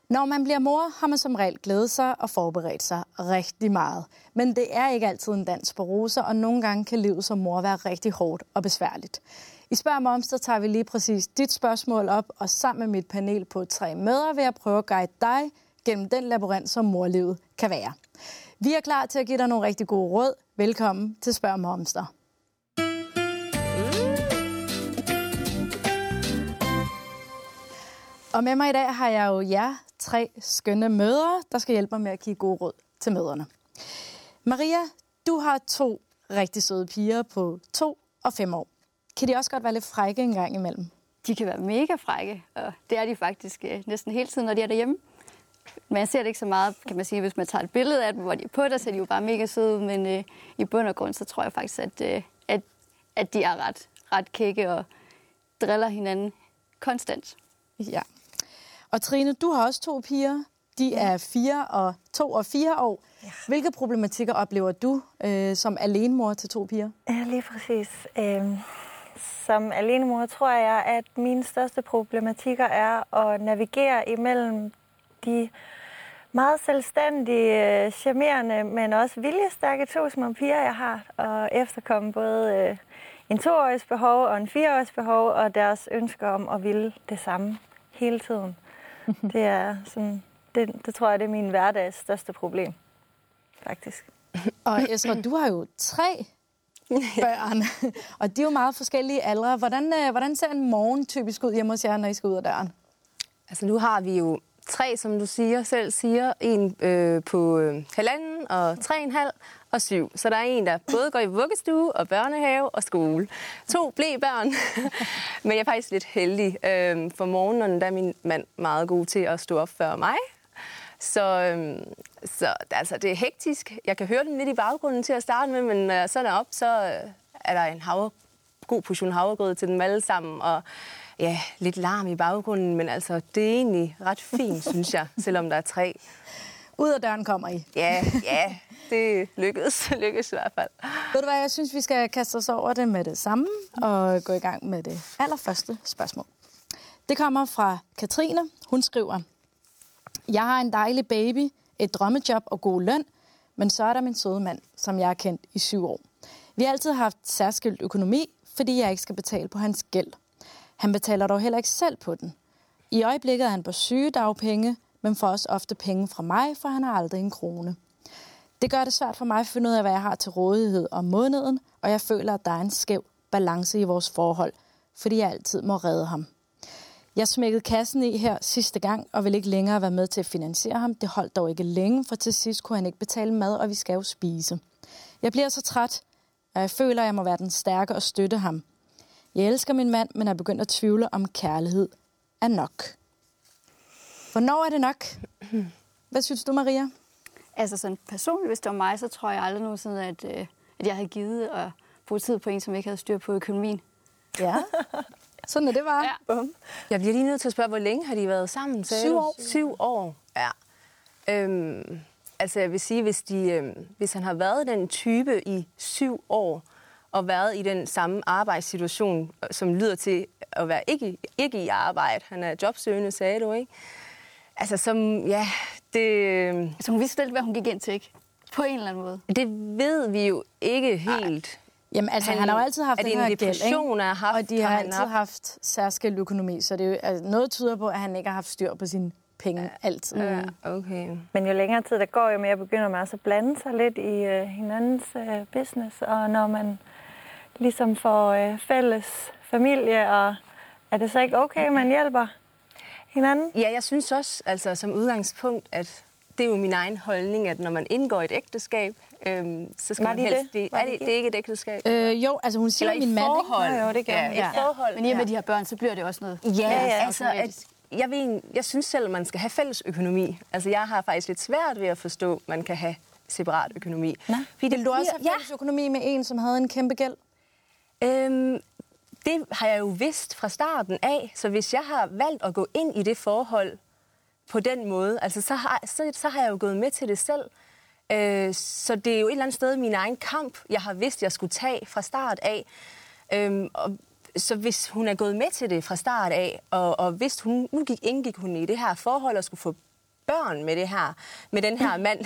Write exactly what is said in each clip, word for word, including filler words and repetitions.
Når man bliver mor, har man som regel glædet sig og forberedt sig rigtig meget. Men det er ikke altid en dans på roser, og nogle gange kan livet som mor være rigtig hårdt og besværligt. I Spørg Momster tager vi lige præcis dit spørgsmål op, og sammen med mit panel på tre mødre vil jeg prøve at guide dig gennem den labyrint, som morlivet kan være. Vi er klar til at give dig nogle rigtig gode råd. Velkommen til Spørg Momster. Og med mig i dag har jeg jo jer tre skønne mødre, der skal hjælpe mig med at give gode råd til mødrene. Maria, du har to rigtig søde piger på to og fem år. Kan de også godt være lidt frække en gang imellem? De kan være mega frække, og det er de faktisk øh, næsten hele tiden, når de er derhjemme. Man ser det ikke så meget, kan man sige, hvis man tager et billede af dem, hvor de er på, der ser de jo bare mega søde ud, men øh, i bund og grund, så tror jeg faktisk, at, øh, at, at de er ret, ret kække og driller hinanden konstant. Ja. Og Trine, du har også to piger. De er fire og to og fire år. Ja. Hvilke problematikker oplever du øh, som alenemor til to piger? Ja, lige præcis. Øhm, som alenemor tror jeg, at mine største problematikker er at navigere imellem de meget selvstændige, charmerende, men også viljestærke to små piger, jeg har, og efterkomme både øh, en toårigs behov og en fireårigs behov, og deres ønsker om at ville det samme hele tiden. Det er sådan, det, det tror jeg, det er min hverdags største problem, faktisk. Og Esra, du har jo tre børn, og de er jo meget forskellige aldre. Hvordan, hvordan ser en morgen typisk ud hjemme hos jer, når I skal ud af døren? Altså nu har vi jo tre, som du siger, selv siger. En øh, på øh, halvanden og tre og en halv og syv. Så der er en, der både går i vuggestue og børnehave og skole. To blæbørn. Men jeg er faktisk lidt heldig. Øh, for morgenen der er min mand meget god til at stå op før mig. Så, øh, så altså, det er hektisk. Jeg kan høre dem lidt i baggrunden til at starte med, men når jeg så er op, så øh, er der en havre, god portion havregrød til dem alle sammen. Og ja, lidt larm i baggrunden, men altså, det er egentlig ret fint, synes jeg, selvom der er tre. Ud af døren kommer I? Ja, ja, det lykkedes, lykkedes i hvert fald. Ved du hvad, jeg synes, vi skal kaste os over det med det samme, og gå i gang med det allerførste spørgsmål. Det kommer fra Katrine. Hun skriver: Jeg har en dejlig baby, et drømmejob og god løn, men så er der min søde mand, som jeg har kendt i syv år. Vi har altid haft særskilt økonomi, fordi jeg ikke skal betale på hans gæld. Han betaler dog heller ikke selv på den. I øjeblikket er han på sygedagpenge, men får også ofte penge fra mig, for han har aldrig en krone. Det gør det svært for mig at finde ud af, hvad jeg har til rådighed om måneden, og jeg føler, at der er en skæv balance i vores forhold, fordi jeg altid må redde ham. Jeg smækkede kassen i her sidste gang, og vil ikke længere være med til at finansiere ham. Det holdt dog ikke længe, for til sidst kunne han ikke betale mad, og vi skal jo spise. Jeg bliver så træt, og jeg føler, at jeg må være den stærke og støtte ham. Jeg elsker min mand, men er begyndt at tvivle om kærlighed er nok. Hvornår er det nok? Hvad synes du, Maria? Altså sådan personligt, hvis det var mig, så tror jeg aldrig nogensinde, at, øh, at jeg havde givet at bruge tid på en, som ikke havde styr på økonomien. Ja, sådan er det bare. Ja. Bum. Jeg bliver lige nødt til at spørge, hvor længe har de været sammen? Syv år. Syv år, ja. Øhm, altså jeg vil sige, hvis, de, øhm, hvis han har været den type i syv år, og været i den samme arbejdssituation, som lyder til at være ikke, ikke i arbejde. Han er jobsøgende, sagde du, ikke? Altså, som, ja, det... Altså, hun vidste selv, hvad hun gik ind til, ikke? På en eller anden måde. Det ved vi jo ikke helt. Ej. Jamen, altså, han, han har jo altid haft den her gæld, ikke? Haft, og de har, har altid haft... haft særskilt økonomi, så det er jo, altså, noget tyder på, at han ikke har haft styr på sine penge ja. altid. Ja, okay. Men jo længere tid der går, jo mere begynder man også at blande sig lidt i uh, hinandens uh, business, og når man ligesom for øh, fælles familie, og er det så ikke okay, man hjælper hinanden? Ja, jeg synes også, altså som udgangspunkt, at det er jo min egen holdning, at når man indgår et ægteskab, øhm, så skal Var man de helst... det? Det, Var er de det, det er ikke et ægteskab? Øh, jo, altså hun siger Eller min mand, forhold. Ikke? Jo, det gør ja, ja. et forhold. Men i og med de her børn, så bliver det også noget. Ja, ja, ja. Altså, at jeg, ved, jeg synes selv, at man skal have fælles økonomi. Altså, jeg har faktisk lidt svært ved at forstå, at man kan have separat økonomi. Nå, fordi vil du også have fælles ja. økonomi med en, som havde en kæmpe gæld? Øhm, det har jeg jo vidst fra starten af, så hvis jeg har valgt at gå ind i det forhold på den måde, altså så har, så, så har jeg jo gået med til det selv. Øh, så det er jo et eller andet sted min egen kamp, jeg har vidst, jeg skulle tage fra start af. Øhm, og, så hvis hun er gået med til det fra start af, og, og hvis hun, nu gik, indgik hun i det her forhold og skulle få børn med det her, med den her mand,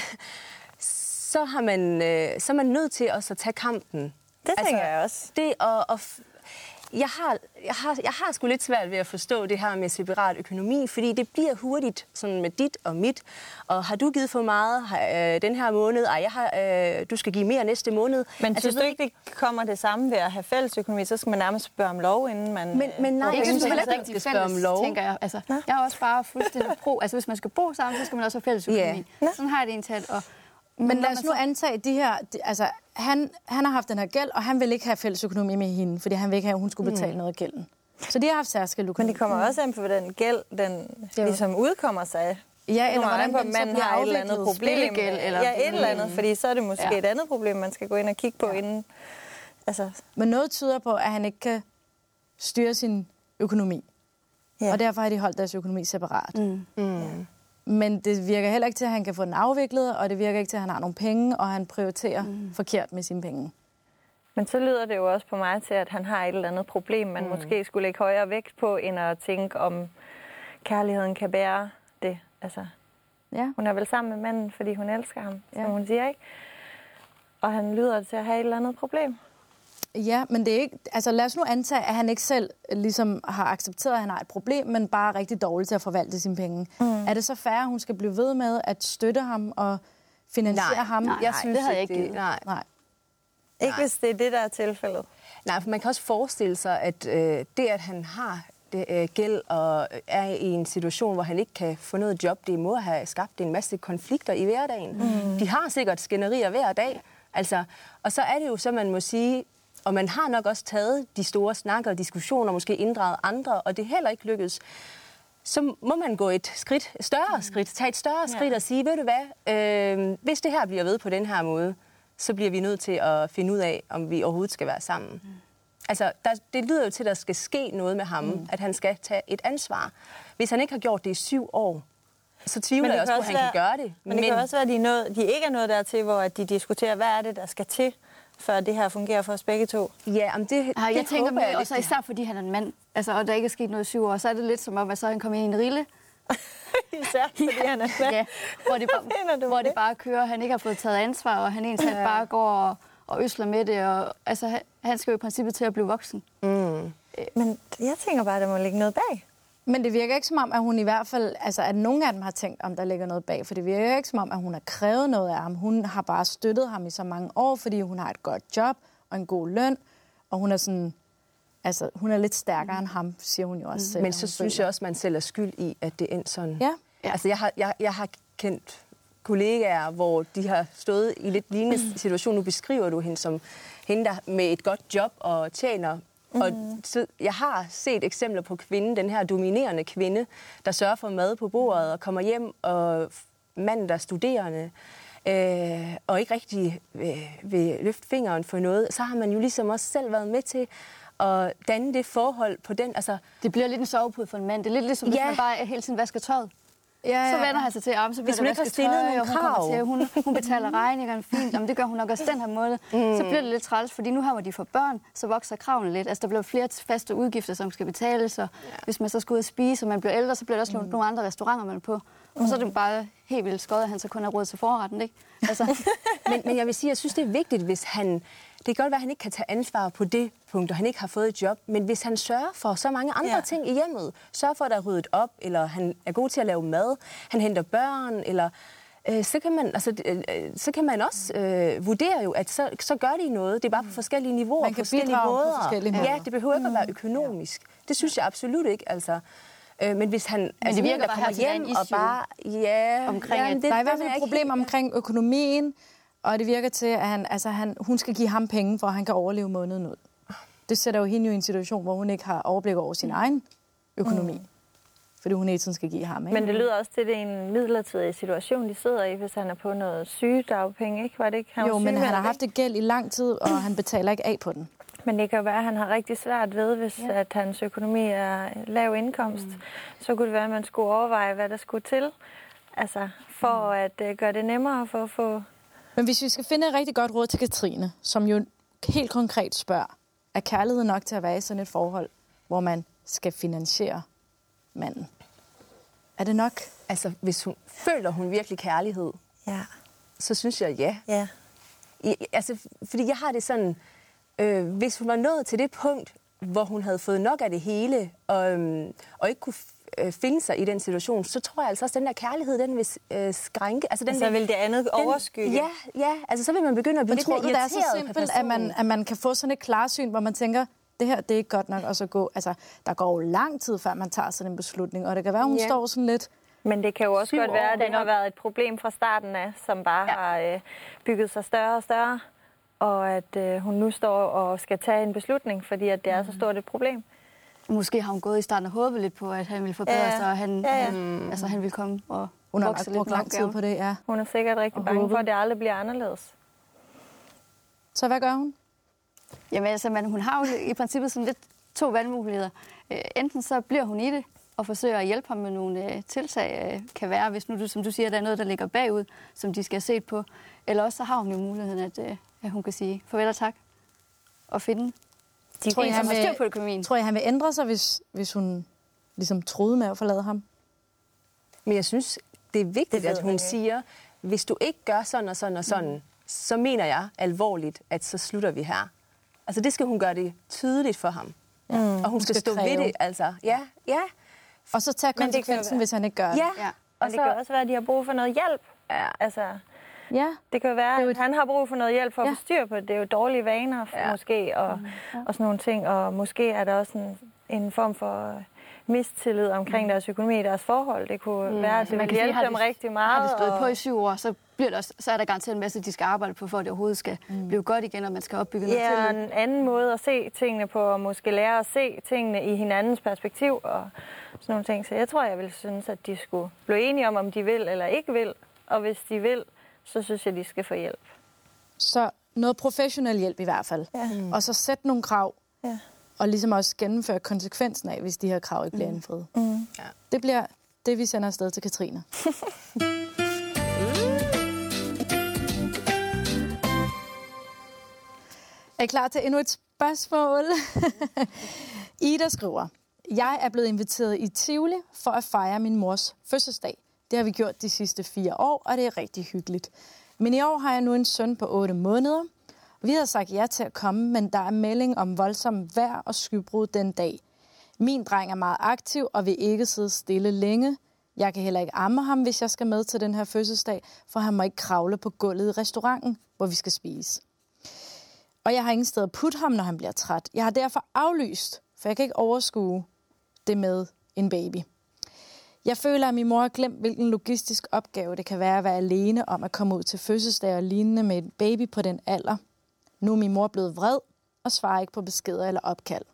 så, har man, øh, så er man nødt til også at tage kampen. Det tænker altså, jeg også. Det at, at Jeg har, jeg, har, jeg har sgu lidt svært ved at forstå det her med separat økonomi, fordi det bliver hurtigt sådan med dit og mit. Og har du givet for meget øh, den her måned? Ej, jeg har, øh, du skal give mere næste måned. Men altså, synes du ikke, det kommer det samme ved at have fælles økonomi? Så skal man nærmest spørge om lov, inden man... Men, men nej, jeg synes heller ikke, ikke, det er fælles, tænker jeg. Altså, jeg er også bare fuldstændig pro. Altså, hvis man skal bo sammen, så skal man også have fælles økonomi. Yeah. Sådan har jeg det egentlig. Og Men lad os nu antage, de her, de, altså, han, han har haft den her gæld, og han vil ikke have fælles økonomi med hende, fordi han vil ikke have, at hun skulle betale mm. noget af gælden. Så de har haft særskilt økonomi. Men det kommer også an på, den gæld, den ligesom udkommer sig. Ja, eller hvordan på, man har et eller andet problem. Eller ja, et eller andet, fordi så er det måske ja. et andet problem, man skal gå ind og kigge på ja. inden. Altså. Men noget tyder på, at han ikke kan styre sin økonomi. Ja. Og derfor har de holdt deres økonomi separat. Mm. Mm. Ja. Men det virker heller ikke til, at han kan få den afviklet, og det virker ikke til, at han har nogle penge, og han prioriterer mm. forkert med sine penge. Men så lyder det jo også på mig til, at han har et eller andet problem, man mm. måske skulle lægge højere vægt på, end at tænke, om kærligheden kan bære det. Altså, ja. Hun er vel sammen med manden, fordi hun elsker ham, ja. som hun siger, ikke? Og han lyder til at have et eller andet problem. Ja, men det er ikke... Altså lad os nu antage, at han ikke selv ligesom har accepteret, at han har et problem, men bare er rigtig dårlig til at forvalte sine penge. Mm. Er det så fair, at hun skal blive ved med at støtte ham og finansiere nej, ham? Nej, jeg synes, det havde jeg ikke givet. Nej. nej. Ikke hvis det er det, der er tilfældet. Nej, for man kan også forestille sig, at øh, det, at han har det, øh, gæld og er i en situation, hvor han ikke kan få noget job, det må have skabt en masse konflikter i hverdagen. Mm. De har sikkert skænderier hver dag. Altså, og så er det jo så, man må sige, og man har nok også taget de store snakker og diskussioner, måske inddraget andre, og det heller ikke lykkedes. Så må man gå et skridt, større skridt, tage et større skridt ja. og sige, ved du hvad, øh, hvis det her bliver ved på den her måde, så bliver vi nødt til at finde ud af, om vi overhovedet skal være sammen. Mm. Altså, der, det lyder jo til, at der skal ske noget med ham, mm. at han skal tage et ansvar. Hvis han ikke har gjort det i syv år, så tvivler jeg også på, at han være, kan gøre det. Men det men... kan også være, at de, noget, de ikke er noget dertil, hvor de diskuterer, hvad er det, der skal til, før det her fungerer for os begge to. Ja, men det, det jeg tænker håber jeg også, især fordi han er en mand, altså, og der ikke er sket noget i syv år, så er det lidt som om, at så han kommer ind i en rille. Især fordi ja, han er mand. Ja, hvor de bare, hvor de bare kører, han ikke har fået taget ansvar, og han egentlig ja. bare går og, og øsler med det. Og, altså, han skal jo i princippet til at blive voksen. Mm. Men jeg tænker bare, at der må ligge noget bag. Men det virker ikke som om, at hun i hvert fald... Altså, at nogen af dem har tænkt, om der ligger noget bag. For det virker ikke som om, at hun har krævet noget af ham. Hun har bare støttet ham i så mange år, fordi hun har et godt job og en god løn. Og hun er sådan... Altså, hun er lidt stærkere mm. end ham, siger hun jo også selv. Men så synes jeg også, man selv er skyld i, at det endte sådan. Ja. Altså, jeg har, jeg, jeg har kendt kollegaer, hvor de har stået i lidt lignende situation. Nu beskriver du hende som hende, der med et godt job og tjener. Mm. Og så, jeg har set eksempler på kvinden, den her dominerende kvinde, der sørger for mad på bordet og kommer hjem, og manden, der er studerende, øh, og ikke rigtig øh, vil løfte fingeren for noget. Så har man jo ligesom også selv været med til at danne det forhold på den. Altså, det bliver lidt en sovepude for en mand. Det er lidt ligesom, ja. hvis man bare hele tiden vasker tøjet. Ja, ja, ja. Så vender han sig til, at så bliver der vasket tøj, og hun kommer til, hun, hun betaler regningerne fint. Jamen, det gør hun nok også den her måde. Mm. Så bliver det lidt træls, fordi nu har de for børn, så vokser kravene lidt. Altså, der bliver flere faste udgifter, som skal betales, og ja. hvis man så skal ud og spise, og man bliver ældre, så bliver der også mm. nogle andre restauranter, man er på. Og så er det bare helt vildt skødt, at han så kun har råd til forretten, ikke? Altså. men, men jeg vil sige, jeg synes, det er vigtigt, hvis han... Det kan godt være, at han ikke kan tage ansvar på det punkt, og han ikke har fået et job. Men hvis han sørger for så mange andre ja. ting i hjemmet, sørger for, at der er ryddet op, eller han er god til at lave mad, han henter børn, eller øh, så, kan man, altså, øh, så kan man også øh, vurdere jo, at så, så gør de noget. Det er bare på forskellige niveauer, man kan på forskellige måder. På forskellige måder. Ja, det behøver ikke at være økonomisk. Det synes jeg absolut ikke, altså. Men hvis han... Men altså, det virker der bare hjem og bare... Ja, omkring, ja, det, der er i hvert fald et problem omkring økonomien, og det virker til, at han, altså, han, hun skal give ham penge, for at han kan overleve måneden ud. Det sætter jo hende jo i en situation, hvor hun ikke har overblik over sin egen økonomi. Mm. Fordi hun hele tiden skal give ham. Ikke? Men det lyder også til, at det er en midlertidig situation, de sidder i, hvis han er på noget sygedagpenge, ikke? Var det ikke? Han jo, men han har haft et gæld i lang tid, og han betaler ikke af på den. Men det kan jo være, at han har rigtig svært ved, hvis ja. at hans økonomi er lav indkomst. Mm. Så kunne det være, at man skulle overveje, hvad der skulle til, altså for mm. at uh, gøre det nemmere for at få... Men hvis vi skal finde et rigtig godt råd til Katrine, som jo helt konkret spørger, er kærlighed nok til at være i sådan et forhold, hvor man skal finansiere manden? Er det nok? Altså, hvis hun føler hun virkelig kærlighed, Ja. så synes jeg ja. Ja. I, altså, fordi jeg har det sådan, øh, hvis hun var nået til det punkt, hvor hun havde fået nok af det hele, og, øhm, og ikke kunne øh, finde sig i den situation, så tror jeg altså også, at den der kærlighed, den vil øh, skrænke. Altså, den Så vil det andet overskygge. Ja, ja, altså så vil man begynde at blive Men lidt tror mere du, det er irriteret så på simpelt, at man, personen? at man kan få sådan et klarsyn, hvor man tænker, det her, det er ikke godt nok, og så gå. Altså, der går jo lang tid, før man tager sådan en beslutning, og det kan være, hun Ja. står sådan lidt... Men det kan jo også Syv godt være, at år. det har været et problem fra starten af, som bare ja. har øh, bygget sig større og større, og at øh, hun nu står og skal tage en beslutning, fordi at det er så stort et problem. Måske har hun gået i starten og håbet lidt på, at han ville forbedre Ja. sig, og han, Ja, ja. han, altså, han ville komme og Hun har vokse nok lidt brugt med lang tid opgaven. på det, ja. Hun er sikkert rigtig Og bange håbet. for, at det aldrig bliver anderledes. Så hvad gør hun? Jamen altså, man, hun har jo i princippet sådan lidt to valgmuligheder. Øh, enten så bliver hun i det og forsøger at hjælpe ham med nogle øh, tiltag, øh, kan være, hvis nu, du, som du siger, der er noget, der ligger bagud, som de skal have set på. Eller også så har hun jo muligheden, at, øh, at hun kan sige farvel og tak og finde de Tror I, en, han som har vil- styr på økonomien. Tror jeg, han vil ændre sig, hvis, hvis hun ligesom troede med at forlade ham? Men jeg synes, det er vigtigt, Det ved at man hun ikke. siger, hvis du ikke gør sådan og sådan og sådan, mm. så mener jeg alvorligt, at så slutter vi her. Altså det skal hun gøre det tydeligt for ham. Ja. Og hun, hun skal, skal stå kræve. ved det, altså. Ja, ja, Og så tage Men det kan konsekvensen, være- hvis han ikke gør det. ja. Ja. Og Og det så, kan også være, at de har brug for noget hjælp. ja. Altså, Ja. det kan jo være, Det er jo at et- han har brug for noget hjælp for at Ja. få styr på det. Det er jo dårlige vaner Ja. måske, og, og sådan nogle ting. Og måske er der også en, en form for mistillid omkring deres økonomi, deres forhold. Det kunne mm. være, at det Man vil kan sige, hjælpe har dem de- rigtig meget. Har det stået og- på i syv år, så, bliver der, også- så er der garanteret en masse, de skal arbejde på, for at det overhovedet skal mm. blive godt igen, og man skal opbygge noget Ja, tillid. en anden måde at se tingene på, og måske lære at se tingene i hinandens perspektiv og sådan nogle ting. Så jeg tror, jeg vil synes, at de skulle blive enige om, om de vil eller ikke vil. Og hvis de vil, så synes jeg, de skal få hjælp. Så noget professionel hjælp i hvert fald. Ja. Mm. Og så sætte nogle krav, Ja. og ligesom også gennemføre konsekvensen af, hvis de her krav ikke bliver mm. indfriet. Mm. Ja. Det bliver det, vi sender afsted til Katrine. Er I klar til endnu et spørgsmål? Ida skriver, jeg er blevet inviteret i Tivoli for at fejre min mors fødselsdag. Det har vi gjort de sidste fire år, og det er rigtig hyggeligt. Men i år har jeg nu en søn på otte måneder. Vi har sagt ja til at komme, men der er melding om voldsom vejr og skybrud den dag. Min dreng er meget aktiv og vil ikke sidde stille længe. Jeg kan heller ikke amme ham, hvis jeg skal med til den her fødselsdag, for han må ikke kravle på gulvet i restauranten, hvor vi skal spise. Og jeg har ingen sted at putte ham, når han bliver træt. Jeg har derfor aflyst, for jeg kan ikke overskue det med en baby. Jeg føler, at min mor har glemt, hvilken logistisk opgave det kan være at være alene om at komme ud til fødselsdag og lignende med en baby på den alder. Nu er min mor blevet vred og svarer ikke på beskeder eller opkald.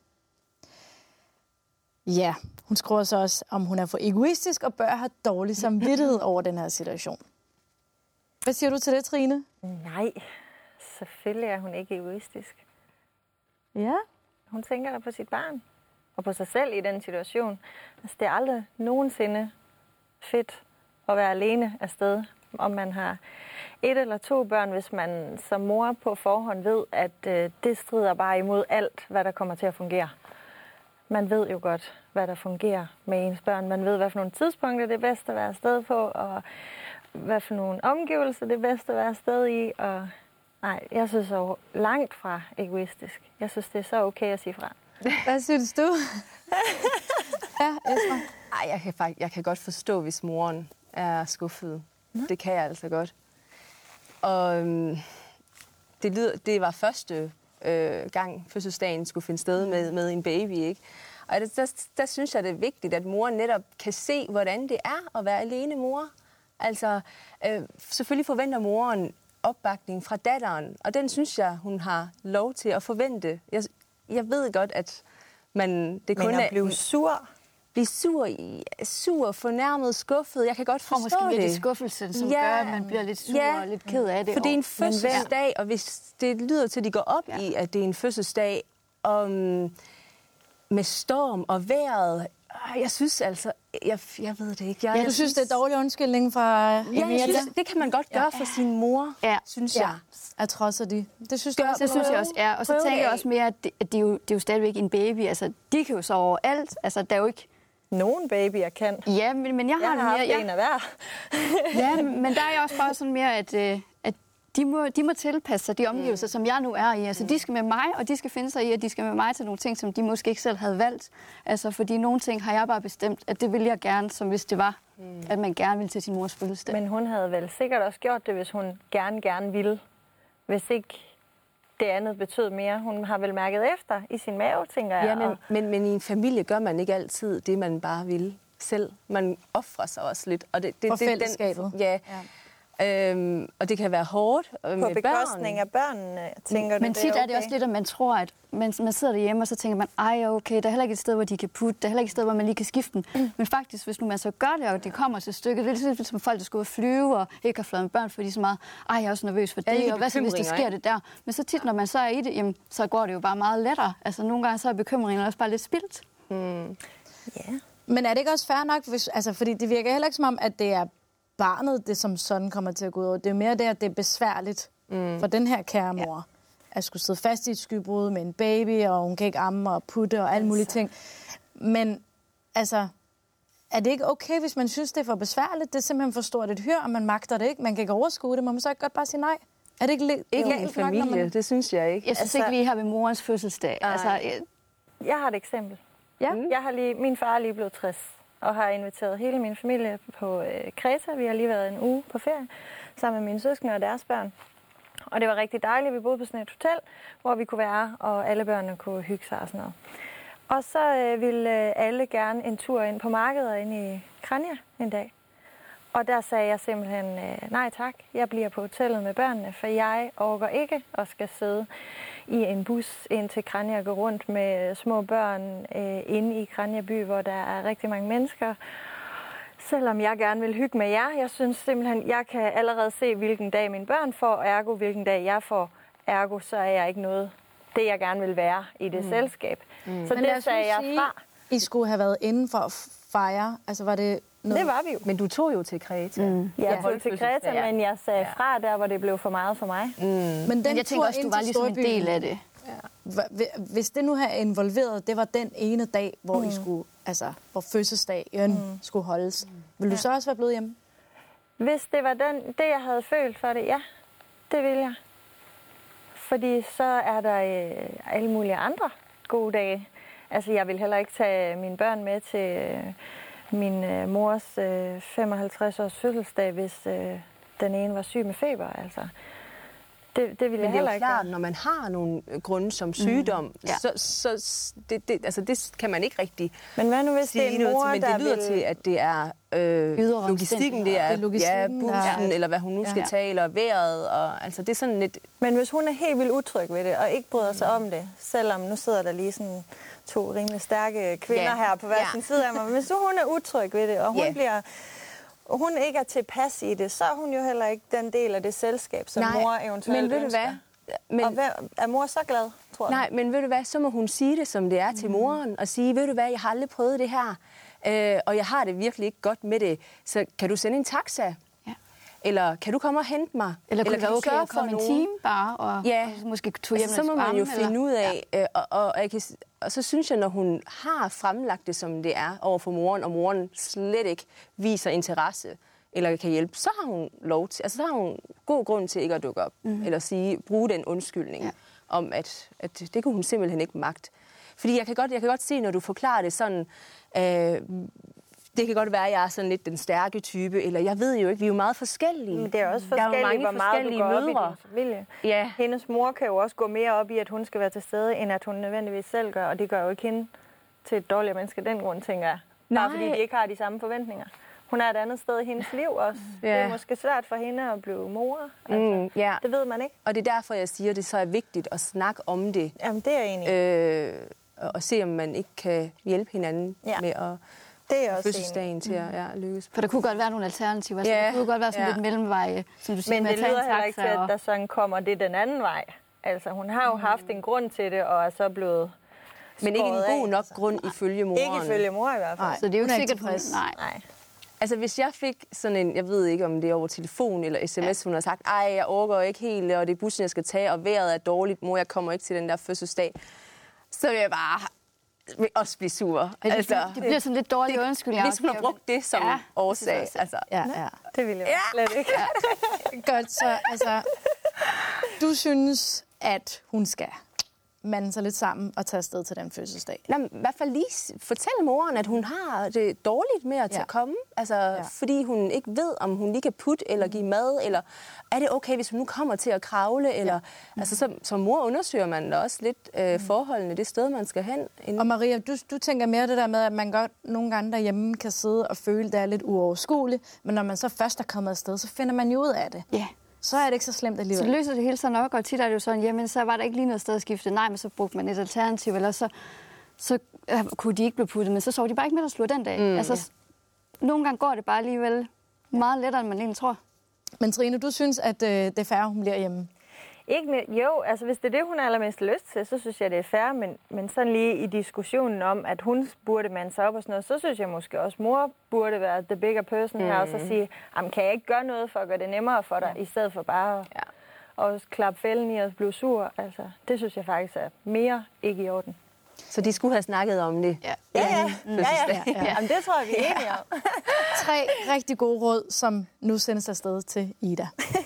Ja, hun skriver så også, om hun er for egoistisk og bør have dårlig samvittighed over den her situation. Hvad siger du til det, Trine? Nej, selvfølgelig er hun ikke egoistisk. Ja. Hun tænker da på sit barn og på sig selv i den situation. Altså, det er aldrig nogensinde fedt at være alene afsted, om man har et eller to børn, hvis man som mor på forhånd ved, at øh, det strider bare imod alt, hvad der kommer til at fungere. Man ved jo godt, hvad der fungerer med ens børn. Man ved, hvad for nogle tidspunkter det er bedst at være afsted på, og hvad for nogle omgivelser det er bedst at være afsted i. Og nej, jeg synes jo langt fra egoistisk. Jeg synes, det er så okay at sige fra. Hvad synes du? Ja, Esra. Ej, jeg kan, faktisk, jeg kan godt forstå, hvis moren er skuffet. Mm. Det kan jeg altså godt. Og øhm, det, lyder, det var første øh, gang, fødselsdagen skulle finde sted med, med en baby, ikke? Og der, der, der synes jeg, det er vigtigt, at moren netop kan se, hvordan det er at være alene mor. Altså, øh, selvfølgelig forventer moren opbakning fra datteren, og den synes jeg, hun har lov til at forvente. Jeg, jeg ved godt, at man... Det kun Men at er, blive sur... blive sur, i, sur, fornærmet, skuffet. Jeg kan godt Og forstå måske mere det det. skuffelsen, som Ja. gør, at man bliver lidt sur Ja. og lidt ked af det. For det er en og- fødselsdag, og hvis det lyder til, at de går op Ja. i, at det er en fødselsdag um, med storm og vejret. øh, Jeg synes altså, jeg, jeg ved det ikke. Jeg, Ja, du jeg synes, det er dårlig undskyldning fra Ja, jeg Emilia? synes, det kan man godt gøre for sin mor, Ja. synes Ja, jeg. jeg trodser de. Det synes du Gør- også, Det synes jeg Esra? også, ja. Og så Prøv tænker det jeg af. også mere, at det, at det, er jo, det er jo stadigvæk en baby. Altså, de kan jo så overalt. Altså, der er jo ikke nogen babyer kan. Ja, men, men jeg har, Jeg det har haft mere... Jeg, en af hver. ja, men der er jeg også bare sådan mere, at, øh, at de, må, de må tilpasse sig de omgivelser, mm. som jeg nu er i. Altså, de skal med mig, og de skal finde sig i, at de skal med mig til nogle ting, som de måske ikke selv havde valgt. Altså, fordi nogle ting har jeg bare bestemt, at det ville jeg gerne, som hvis det var, mm. at man gerne ville til sin mors fødselsdag. Men hun havde vel sikkert også gjort det, hvis hun gerne, gerne ville. Hvis ikke det andet betød mere. Hun har vel mærket efter i sin mave, tænker jeg. Ja, men, men, men i en familie gør man ikke altid det, man bare vil selv. Man offrer sig også lidt. Og det, det, For det, fællesskabet. Den, ja. ja. Øhm, og det kan være hårdt med På bekostning børn. af børnene, tænker du, Men det tit er, okay? er det også lidt, at man tror, at man, man sidder derhjemme, og så tænker man, ej, okay, der er heller ikke et sted, hvor de kan putte, der er heller ikke et sted, hvor man lige kan skifte den. Mm. Men faktisk, hvis nu man så gør det, og det kommer til stykket, det er lidt som folk, der skal ud og flyve, og ikke har fløjet med børn, fordi de er så meget, ej, jeg er også nervøs for det, de og hvad så, hvis der sker det der? Men så tit, når man så er i det, jamen, så går det jo bare meget lettere. Altså, nogle gange så er bekymringen også bare lidt spildt. Mm. Ja. Men er det ikke også fair nok, hvis, altså, fordi det virker heller ikke som om, at det er barnet, det som sådan kommer til at gå ud over. Det er mere det, at det er besværligt mm. for den her kære mor. Ja. At skulle sidde fast i et skybrud med en baby, og hun kan ikke amme og putte og alle mulige ting. Men altså, er det ikke okay, hvis man synes, det er for besværligt? Det er simpelthen for stort et hyr, og man magter det ikke. Man kan ikke overskue det. Må man så ikke godt bare sige nej? Er det ikke lidt Ikke en familie, nok, man... det synes jeg ikke. Jeg synes altså... ikke lige her ved morens fødselsdag. Altså, jeg... jeg har et eksempel. Ja. Jeg har lige, min far er lige blevet tres, og har inviteret hele min familie på øh, Kreta. Vi har lige været en uge på ferie, sammen med mine søskende og deres børn. Og det var rigtig dejligt. Vi boede på sådan et hotel, hvor vi kunne være, og alle børnene kunne hygge sig og sådan noget. Og så øh, ville øh, alle gerne en tur ind på markedet og ind i Kranja en dag. Og der sagde jeg simpelthen, øh, nej tak, jeg bliver på hotellet med børnene, for jeg orker ikke og skal sidde i en bus ind til Kranja og gå rundt med små børn øh, inde i Kranja by, hvor der er rigtig mange mennesker. Selvom jeg gerne vil hygge med jer, jeg synes simpelthen, jeg kan allerede se, hvilken dag mine børn får, ergo hvilken dag jeg får, ergo så er jeg ikke noget, det jeg gerne vil være i det mm. selskab. Mm. Så Men det sagde jeg sige, fra. I skulle have været inden for at fejre, altså var det noget? Det var vi jo. Men du tog jo til Kreta. Mm. Jeg tog til Kreta, ja. Men jeg sagde fra der, hvor det blev for meget for mig. Mm. Men, den men jeg tænker også, du var ligesom en del af det. Ja. Hvis det nu havde involveret, det var den ene dag, hvor mm. I skulle, altså, hvor fødselsdagen mm. skulle holdes. Vil du ja. så også være blevet hjemme? Hvis det var den, det, jeg havde følt for det, ja, det vil jeg. Fordi så er der øh, alle mulige andre gode dage. Altså, jeg vil heller ikke tage mine børn med til øh, min øh, mors øh, femoghalvtreds års fødselsdag, hvis øh, den ene var syg med feber, altså. Det, det vil jeg heller ikke. Men det er jo klart, når man har nogle grunde som sygdom, mm. ja. så, så det, det, altså det kan man ikke rigtig. Men hvad nu hvis det er en mor, til, men det lyder vil... til, at det er øh, logistikken, det er, det er logistikken, ja, bussen, ja. eller hvad hun nu skal ja. tage, eller vejret, og altså det er sådan lidt. Men hvis hun er helt vildt utryg ved det, og ikke bryder sig om det, selvom nu sidder der lige sådan to rimelig stærke kvinder ja. her på hver sin ja. side af mig, men hvis hun er utryg ved det, og hun ja. bliver... og hun ikke er tilpas i det, så er hun jo heller ikke den del af det selskab, som Nej, mor eventuelt men ved ønsker. Du hvad? Men, og hvad, er mor så glad, tror jeg? Nej, men ved du hvad, så må hun sige det, som det er til moren, og sige, ved du hvad, jeg har aldrig prøvet det her, øh, og jeg har det virkelig ikke godt med det, så kan du sende en taxa? Ja. Eller kan du komme og hente mig? Eller, eller kan du okay at komme en time bare, og, ja. og måske tog hjem altså, så må man jo finde eller? ud af, ja. øh, og, og, og, jeg kan, og så synes jeg, når hun har fremlagt det, som det er over for moren, og moren slet ikke viser interesse, eller kan hjælpe, så har hun lov til, altså så har hun god grund til ikke at dukke op, mm. eller sige, bruge den undskyldning, ja. om at, at det kunne hun simpelthen ikke magt. Fordi jeg kan godt, jeg kan godt se, når du forklarer det sådan, øh, det kan godt være, at jeg er sådan lidt den stærke type, eller jeg ved jo ikke, vi er jo meget forskellige. Men det er også forskelligt, hvor meget du går op i din familie. Ja. Hendes mor kan jo også gå mere op i, at hun skal være til stede, end at hun nødvendigvis selv gør, og det gør jo ikke hende til et dårligere menneske den grund, tænker jeg. Bare Nej. fordi de ikke har de samme forventninger. Hun er et andet sted i hendes liv også. Ja. Det er måske svært for hende at blive mor. Altså, mm, ja. Det ved man ikke. Og det er derfor, jeg siger, at det så er vigtigt at snakke om det. Jamen, det er jeg enig. Øh, og se, om man ikke kan hjælpe hinanden ja. med at det er også fødselsdagen til at ja, lykkes. For der kunne godt være nogle alternativer. Altså, ja. Der kunne godt være sådan ja. lidt mellemvej, som du siger, men med det lyder heller ikke til, at der sådan kommer det den anden vej. Altså, hun har jo mm. haft en grund til det, og er så blevet men ikke en god af, nok altså. grund ifølge moren. Ikke ifølge mor i hvert fald. Nej. Så det er jo ikke sikkert, hun... Nej. Nej. Altså, hvis jeg fik sådan en, jeg ved ikke, om det er over telefon eller sms, ja. hun har sagt, ej, jeg orker ikke helt, og det er bussen, jeg skal tage, og vejret er dårligt, mor, jeg kommer ikke til den der fødselsdag, så vil jeg bare vil også blive sur. Det, altså, det bliver sådan lidt dårlig undskyldning. Hvis hun har brugt det som ja, årsag. Altså. Ja, ja. Det vil jeg ja. slet ikke. Ja. Godt, så altså, du synes, at hun skal mande sig lidt sammen og tage afsted til den fødselsdag? Nå, i hvert fald lige fortælle moren, at hun har det dårligt med at ja. komme. Altså, ja. Fordi hun ikke ved, om hun lige kan putte eller give mad, eller er det okay, hvis hun nu kommer til at kravle? Eller, ja. Altså, som, som mor undersøger man da også lidt øh, forholdene det sted, man skal hen. Inden. Og Maria, du, du tænker mere det der med, at man godt nogle gange derhjemme kan sidde og føle, at det er lidt uoverskueligt, men når man så først er kommet afsted, så finder man jo ud af det. Ja. Så er det ikke så slemt alligevel. Så løser det hele sig nok, og tit er det jo sådan, jamen så var der ikke lige noget sted at skifte. Nej, men så brugte man et alternativ, eller så, så øh, kunne de ikke blive puttet, men så sov de bare ikke med at slå den dag. Mm, altså, ja. Nogle gange går det bare alligevel meget lettere, end man egentlig tror. Men Trine, du synes, at øh, det er fair, hun bliver hjemme? Ikke med, jo, altså hvis det er det, hun har allermest lyst til, så synes jeg, det er fair, men, men sådan lige i diskussionen om, at hun burde mande sig op og sådan noget, så synes jeg måske også, mor burde være the bigger person mm. her, og så sige, kan jeg ikke gøre noget for at gøre det nemmere for dig, ja. I stedet for bare at, ja. at klappe fælden i og blive sur. Altså, det synes jeg faktisk er mere ikke i orden. Så de skulle have snakket om det? Ja, ja, ja. ja, ja. ja, ja. Jamen, det tror jeg, vi er enige om. Tre rigtig gode råd, som nu sendes afsted til Ida.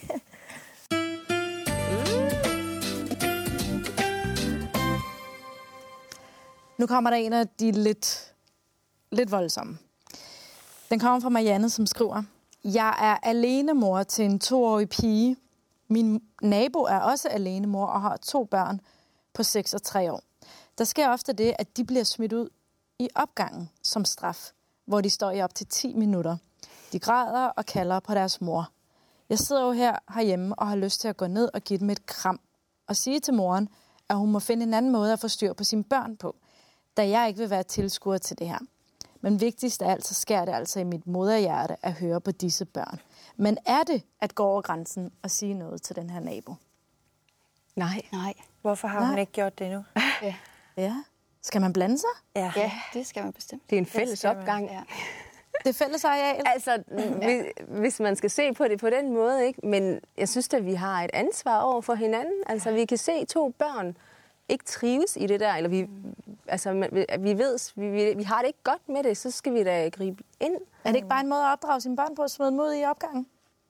Nu kommer der en af de lidt, lidt voldsomme. Den kommer fra Marianne, som skriver: Jeg er alenemor til en toårig pige. Min nabo er også alenemor og har to børn på seks og tre år. Der sker ofte det, at de bliver smidt ud i opgangen som straf, hvor de står i op til ti minutter. De græder og kalder på deres mor. Jeg sidder jo her herhjemme og har lyst til at gå ned og give dem et kram og sige til moren, at hun må finde en anden måde at få styr på sine børn på, da jeg ikke vil være tilskuer til det her. Men vigtigst af alt, så sker det altså i mit moderhjerte at høre på disse børn. Men er det at gå over grænsen og sige noget til den her nabo? Nej. Nej. Hvorfor har Nej. hun ikke gjort det endnu? Ja. Ja. Skal man blande sig? Ja, ja det skal man bestemt. Det er en fælles opgang. Ja. Det er fælles areal? Altså, ja. hvis man skal se på det på den måde, ikke? Men jeg synes at vi har et ansvar over for hinanden. Altså, vi kan se to børn ikke trives i det der, eller vi, altså, vi ved, vi, vi, vi har det ikke godt med det, så skal vi da gribe ind. Er det ikke bare en måde at opdrage sine børn på at smide dem ud i opgangen?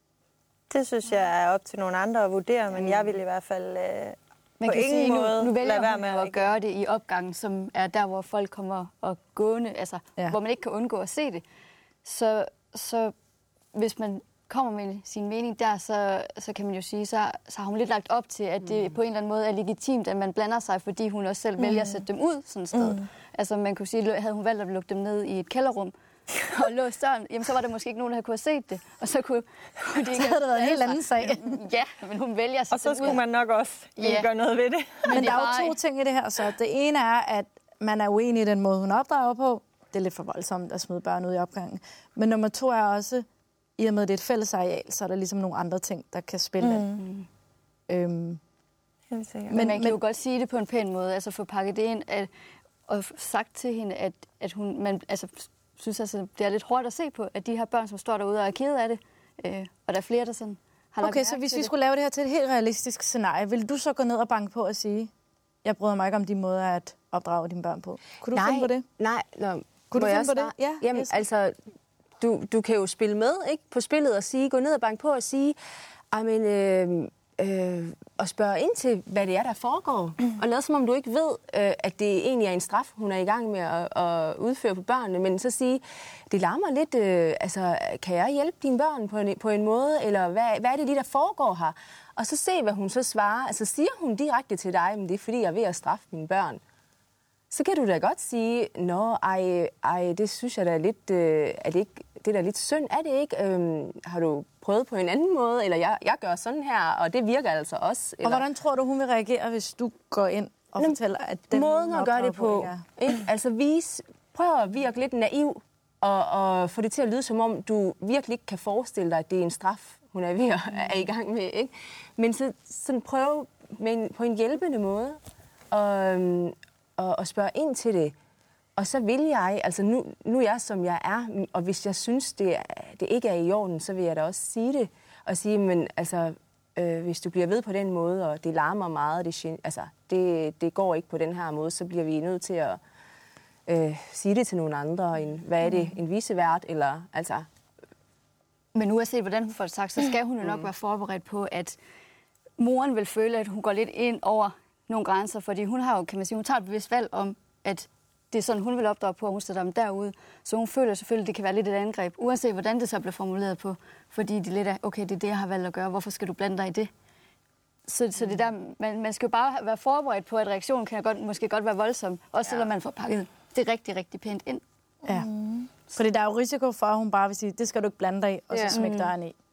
Det synes jeg er op til nogle andre at vurdere, men jeg vil i hvert fald øh, Man på kan ingen sige, måde nu, nu vælger lade være hun med at gøre det i opgangen, som er der, hvor folk kommer og gående, altså ja. Hvor man ikke kan undgå at se det. Så, så hvis man kommer med sin mening der, så, så kan man jo sige, så, så har hun lidt lagt op til, at det mm. på en eller anden måde er legitimt, at man blander sig, fordi hun også selv mm. vælger at sætte dem ud sådan et sted. Mm. Altså man kunne sige, havde hun valgt at lukke dem ned i et kælderrum og låst døren, jamen så var der måske ikke nogen, der havde kunne have set det. Og så kunne, kunne de ikke så havde det været en helt anden sag. Ja, men hun vælger at sætte Og så skulle ud. man nok også yeah. gøre noget ved det. Men, men der er jo to ting i det her. Så det ene er, at man er uenig i den måde, hun opdrager på. Det er lidt for voldsomt at smide børn ud i opgangen. Men nummer to er også, i og med, at det er et fælles areal, så er der ligesom nogle andre ting, der kan spille mm. Mm. Øhm, men, men man kan men, jo godt sige det på en pæn måde, altså få pakket det ind, at, og sagt til hende, at, at hun man, altså, synes, altså, det er lidt hårdt at se på, at de her børn, som står derude og er kede af det, øh, og der er flere, der sådan har lagt Okay, så hvis vi det. skulle lave det her til et helt realistisk scenarie, vil du så gå ned og banke på og sige, jeg bryder mig ikke om de måder at opdrage dine børn på? Kunne du nej, finde på det? Nej, nej. Kunne du finde på det? Ja, Jamen, altså, du, du kan jo spille med ikke, på spillet og sige, gå ned og banke på og sige, men, øh, øh, og spørge ind til, hvad det er, der foregår. Mm. Og lad som om du ikke ved, øh, at det egentlig er en straf, hun er i gang med at, at udføre på børnene. Men så sige, det larmer lidt, øh, altså, kan jeg hjælpe dine børn på en, på en måde? Eller hvad, hvad er det lige, der foregår her? Og så se, hvad hun så svarer. Altså siger hun direkte til dig, men det er fordi, jeg er ved at straffe mine børn. Så kan du da godt sige, nå, ej, ej det synes jeg da er lidt, øh, er det ikke, det er da lidt synd, er det ikke? Øhm, har du prøvet på en anden måde, eller jeg, jeg gør sådan her, og det virker altså også. Eller... Og hvordan tror du, hun vil reagere, hvis du går ind og Nå, fortæller, at den måden at gøre det på, ikke? Altså vis, prøv at virke lidt naiv, og, og få det til at lyde, som om du virkelig ikke kan forestille dig, at det er en straf, hun er ved at er i gang med, ikke? Men så sådan prøv med en, på en hjælpende måde, og, og, og spørge ind til det. Og så vil jeg, altså nu, nu er jeg, som jeg er, og hvis jeg synes, det, det ikke er i orden, så vil jeg da også sige det. Og sige, men altså, øh, hvis du bliver ved på den måde, og det larmer meget, det, altså, det, det går ikke på den her måde, så bliver vi nødt til at øh, sige det til nogle andre, en, hvad er det, en visevært, eller altså... Men uanset hvordan hun får det sagt, så skal hun jo nok være forberedt på, at moren vil føle, at hun går lidt ind over nogle grænser, fordi hun har jo, kan man sige, hun tager et bevidst valg om, at det er sådan, hun vil opdrage på, at hun sætter dem derude. Så hun føler selvfølgelig, at det kan være lidt et angreb, uanset hvordan det så bliver formuleret på, fordi det er lidt af, okay, det er det, jeg har valgt at gøre, hvorfor skal du blande dig i det? Så, så det der, man, man skal jo bare være forberedt på, at reaktionen kan godt, måske godt være voldsom, også selvom man får pakket det rigtig, rigtig pænt ind. Ja, mm. fordi der er jo risiko for, at hun bare vil sige, det skal du ikke blande dig i, og så ja. smække døren i.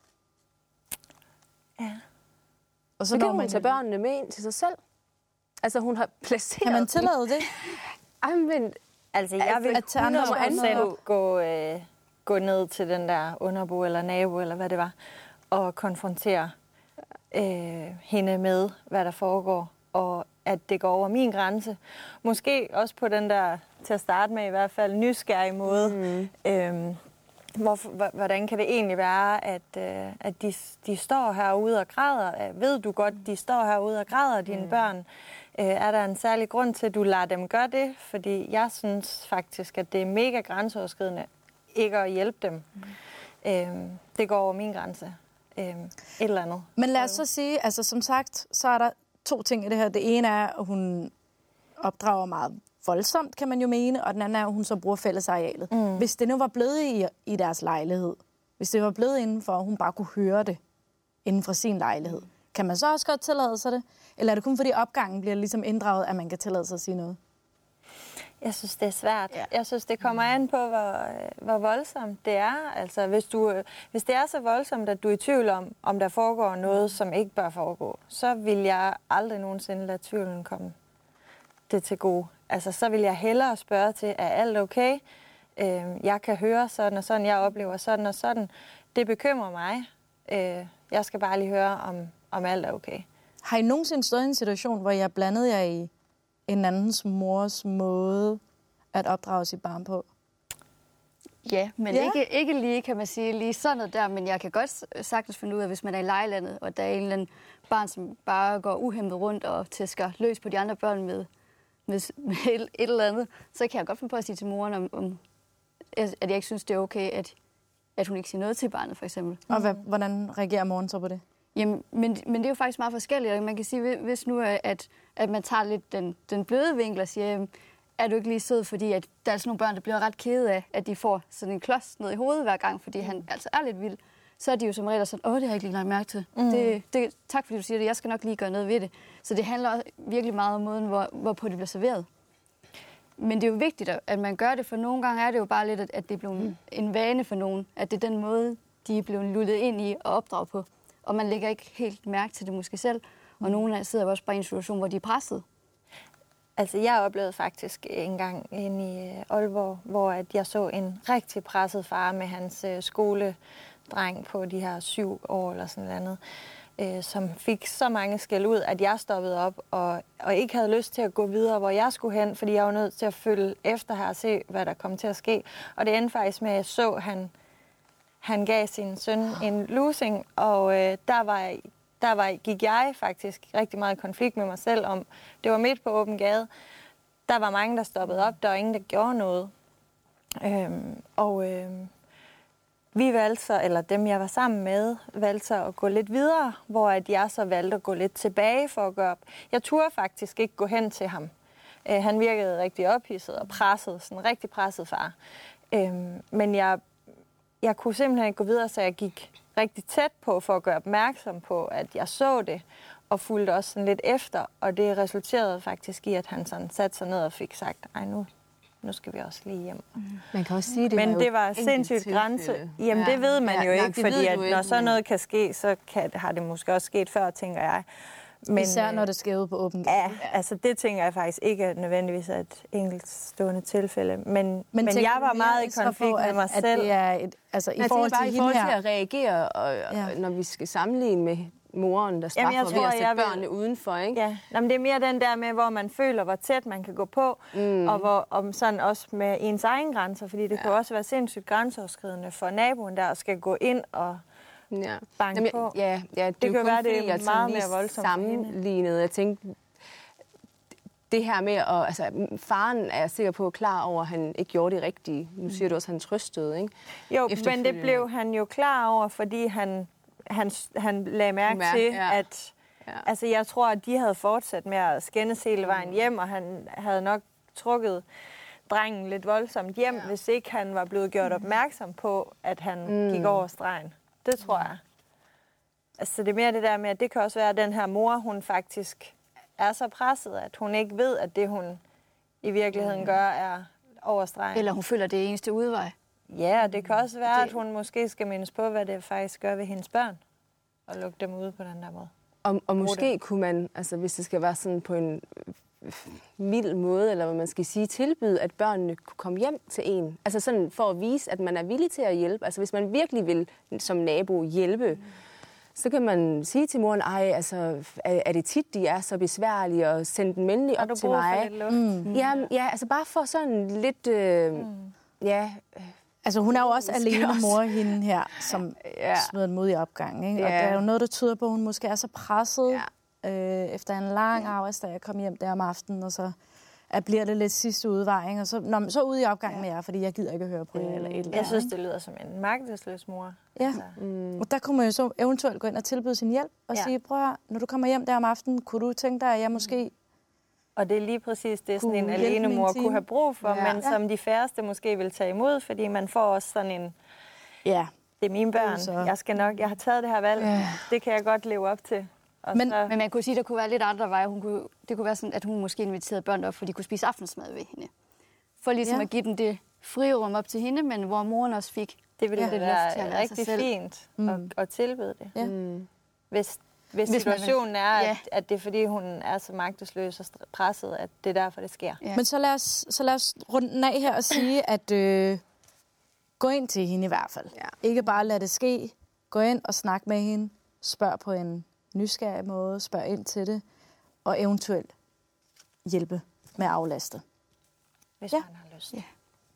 Ja. Og så, så kan hun man tage børnene med ind til sig selv. Altså, hun har placeret... Kan man tillade det? Ej, men... Altså, jeg vil at tage andre hundrede procent gå, øh, gå ned til den der underbo eller nabo, eller hvad det var, og konfrontere øh, hende med, hvad der foregår, og at det går over min grænse. Måske også på den der, til at starte med i hvert fald, nysgerrige måde. Mm. Øhm, hvor, hvordan kan det egentlig være, at, øh, at de, de står herude og græder? Ved du godt, de står herude og græder, dine mm. børn? Øh, er der en særlig grund til, at du lader dem gøre det? Fordi jeg synes faktisk, at det er mega grænseoverskridende ikke at hjælpe dem. Mm. Øhm, det går over min grænse. Øhm, et eller andet. Men lad os så sige, altså som sagt, så er der to ting i det her. Det ene er, at hun opdrager meget voldsomt, kan man jo mene, og den anden er, at hun så bruger fællesarealet. Mm. Hvis det nu var blevet i, i deres lejlighed, hvis det var blevet indenfor, og hun bare kunne høre det inden for sin lejlighed, kan man så også godt tillade sig det? Eller er det kun fordi opgangen bliver ligesom inddraget, at man kan tillade sig at sige noget? Jeg synes, det er svært. Ja. Jeg synes, det kommer an på, hvor, hvor voldsomt det er. Altså, hvis, du, hvis det er så voldsomt, at du er i tvivl om, om der foregår noget, som ikke bør foregå, så vil jeg aldrig nogensinde lade tvivlen komme det til gode. Altså, så vil jeg hellere spørge til, er alt okay? Øh, jeg kan høre sådan og sådan, jeg oplever sådan og sådan. Det bekymrer mig. Øh, jeg skal bare lige høre, om, om alt er okay. Har I nogensinde stået i en situation, hvor jeg blandede jer i en andens mors måde at opdrage sit barn på? Ja, men ja. Ikke, ikke lige, kan man sige, lige sådan noget der, men jeg kan godt sagtens finde ud af, hvis man er i lejelandet, og der er en eller anden barn, som bare går uhæmmet rundt og tæsker løs på de andre børn med, med, med et, et eller andet, så kan jeg godt finde på at sige til moren, om, om, at jeg ikke synes, det er okay, at, at hun ikke siger noget til barnet, for eksempel. Og hvad, hvordan reagerer moren så på det? Jamen, men, men det er jo faktisk meget forskelligt. Man kan sige, hvis nu at, at man tager lidt den, den bløde vinkel og siger, er du ikke lige sød, fordi at der er sådan nogle børn, der bliver ret kede af, at de får sådan en klods ned i hovedet hver gang, fordi han altså er lidt vild. Så er de jo som regel sådan, åh, det har jeg ikke lige lagt mærke til. Mm. Det, det, tak fordi du siger det, jeg skal nok lige gøre noget ved det. Så det handler også virkelig meget om måden, hvor, hvorpå det bliver serveret. Men det er jo vigtigt, at man gør det, for nogle gange er det jo bare lidt, at det er blevet mm. en vane for nogen, at det er den måde, de er blevet lullet ind i og opdraget på. Og man lægger ikke helt mærke til det måske selv. Og nogle sidder også bare i en situation, hvor de er presset. Altså, jeg oplevede faktisk en gang inde i Aalborg, hvor at jeg så en rigtig presset far med hans øh, skoledreng på de her syv år eller sådan noget andet, øh, som fik så mange skæld ud, at jeg stoppede op og, og ikke havde lyst til at gå videre, hvor jeg skulle hen, fordi jeg var nødt til at følge efter her og se, hvad der kom til at ske. Og det endte faktisk med, at jeg så, at han, han gav sin søn en losing, og øh, der var Der var, gik jeg faktisk rigtig meget i konflikt med mig selv om, det var midt på åben gade. Der var mange, der stoppede op, der var ingen, der gjorde noget. Øhm, og øhm, vi valgte så, eller dem jeg var sammen med, valgte så at gå lidt videre, hvor at jeg så valgte at gå lidt tilbage for at gøre op. Jeg turde faktisk ikke gå hen til ham. Øh, han virkede rigtig ophidset og presset, sådan en rigtig presset far. Øhm, men jeg, jeg kunne simpelthen ikke gå videre, så jeg gik rigtig tæt på for at gøre opmærksom på, at jeg så det, og fulgte også sådan lidt efter, og det resulterede faktisk i, at han sådan satte sig ned og fik sagt, ej nu, nu skal vi også lige hjem. Mm. Man kan også sige, det Men var det var sindssygt grænse. Jamen ja. Det ved man ja, jo ja, ikke, fordi at når sådan noget kan ske, så kan, har det måske også sket før, tænker jeg. Men, især når det sker ud på åben gade. Ja, altså det tænker jeg faktisk ikke er nødvendigvis et enkeltstående tilfælde. Men, men, men jeg var meget i konflikt med mig at, selv. At det er et, altså, i forhold til, i forhold til at reagere, og, ja. når vi skal sammenligne med moren, der straffer Jamen, tror, ved at sætte børnene vil... udenfor, ikke? Ja, Jamen, det er mere den der med, hvor man føler, hvor tæt man kan gå på, mm. og hvor, om sådan også med ens egen grænser, fordi det ja. kan også være sindssygt grænseoverskridende for naboen der, og skal gå ind og ja. banke Jamen, på. Ja, ja, det, det kan kan være, fordi, det er meget mere voldsomt. Sammenlignet. Jeg tænkte, det her med, at altså, faren er jeg sikker på at klar over, at han ikke gjorde det rigtige. Nu siger du også, at han trøstede, ikke? Jo, men det blev han jo klar over, fordi han, han, han lagde mærke Mærke, til, ja. at Ja. altså, jeg tror, at de havde fortsat med at skændes hele vejen hjem, og han havde nok trukket drengen lidt voldsomt hjem, ja. hvis ikke han var blevet gjort opmærksom på, at han mm. gik over stregen. Det tror jeg. Altså, det er mere det der med, at det kan også være, at den her mor, hun faktisk er så presset, at hun ikke ved, at det, hun i virkeligheden gør, er over stregen. Eller hun føler, det er eneste udvej. Ja, og det kan også være, det... at hun måske skal mindes på, hvad det faktisk gør ved hendes børn, og lukke dem ude på den der måde. Og, og måske kunne man, altså hvis det skal være sådan på en mild måde, eller hvad man skal sige, tilbyde, at børnene kunne komme hjem til en. Altså sådan for at vise, at man er villig til at hjælpe. Altså hvis man virkelig vil som nabo hjælpe, mm. så kan man sige til moren, ej, altså, er, er det tit, de er så besværlige, og sende den endelig op til mig? Mm. Ja, ja, altså bare for sådan lidt, øh, mm. ja... Altså, hun er jo også alene mor, hende her, som ja. smider den mod i opgangen. Ikke? Ja. Og der er jo noget, der tyder på, at hun måske er så presset ja. øh, efter en lang ja. arbejdsdag at komme hjem der om aftenen, og så at bliver det lidt sidste udvej. Ikke? Og så, når man så ude i opgangen ja. med jer, fordi jeg gider ikke at høre på jer mm. eller et eller andet. Jeg synes, det lyder som en magtesløs mor. Ja, altså. mm. og der kunne man jo så eventuelt gå ind og tilbyde sin hjælp og ja. sige, prøv, når du kommer hjem der om aftenen, kunne du tænke dig, at jeg måske... Og det er lige præcis det, sådan en alenemor kunne have brug for, ja. men som de færreste måske vil tage imod, fordi man får også sådan en, ja. det er mine børn, så... jeg skal nok, jeg har taget det her valg, ja. det kan jeg godt leve op til. Og men, så... men man kunne sige, at der kunne være lidt andre veje. Hun kunne, det kunne være sådan, at hun måske inviterede børn op, for de kunne spise aftensmad ved hende. For ligesom ja. at give dem det frirum op til hende, men hvor moren også fik det ville ja. det være rigtig fint mm. at, at tilbyde det. Ja. Mm. Hvis Hvis situationen er, at, ja. at det er fordi, hun er så magtesløs og presset, at det er derfor, det sker. Ja. Men så lad, os, så lad os runde den af her og sige, at øh, gå ind til hende i hvert fald. Ja. Ikke bare lade det ske. Gå ind og snak med hende. Spørg på en nysgerrig måde. Spørg ind til det. Og eventuelt hjælpe med at aflaste. Hvis ja. man har lyst. Ja.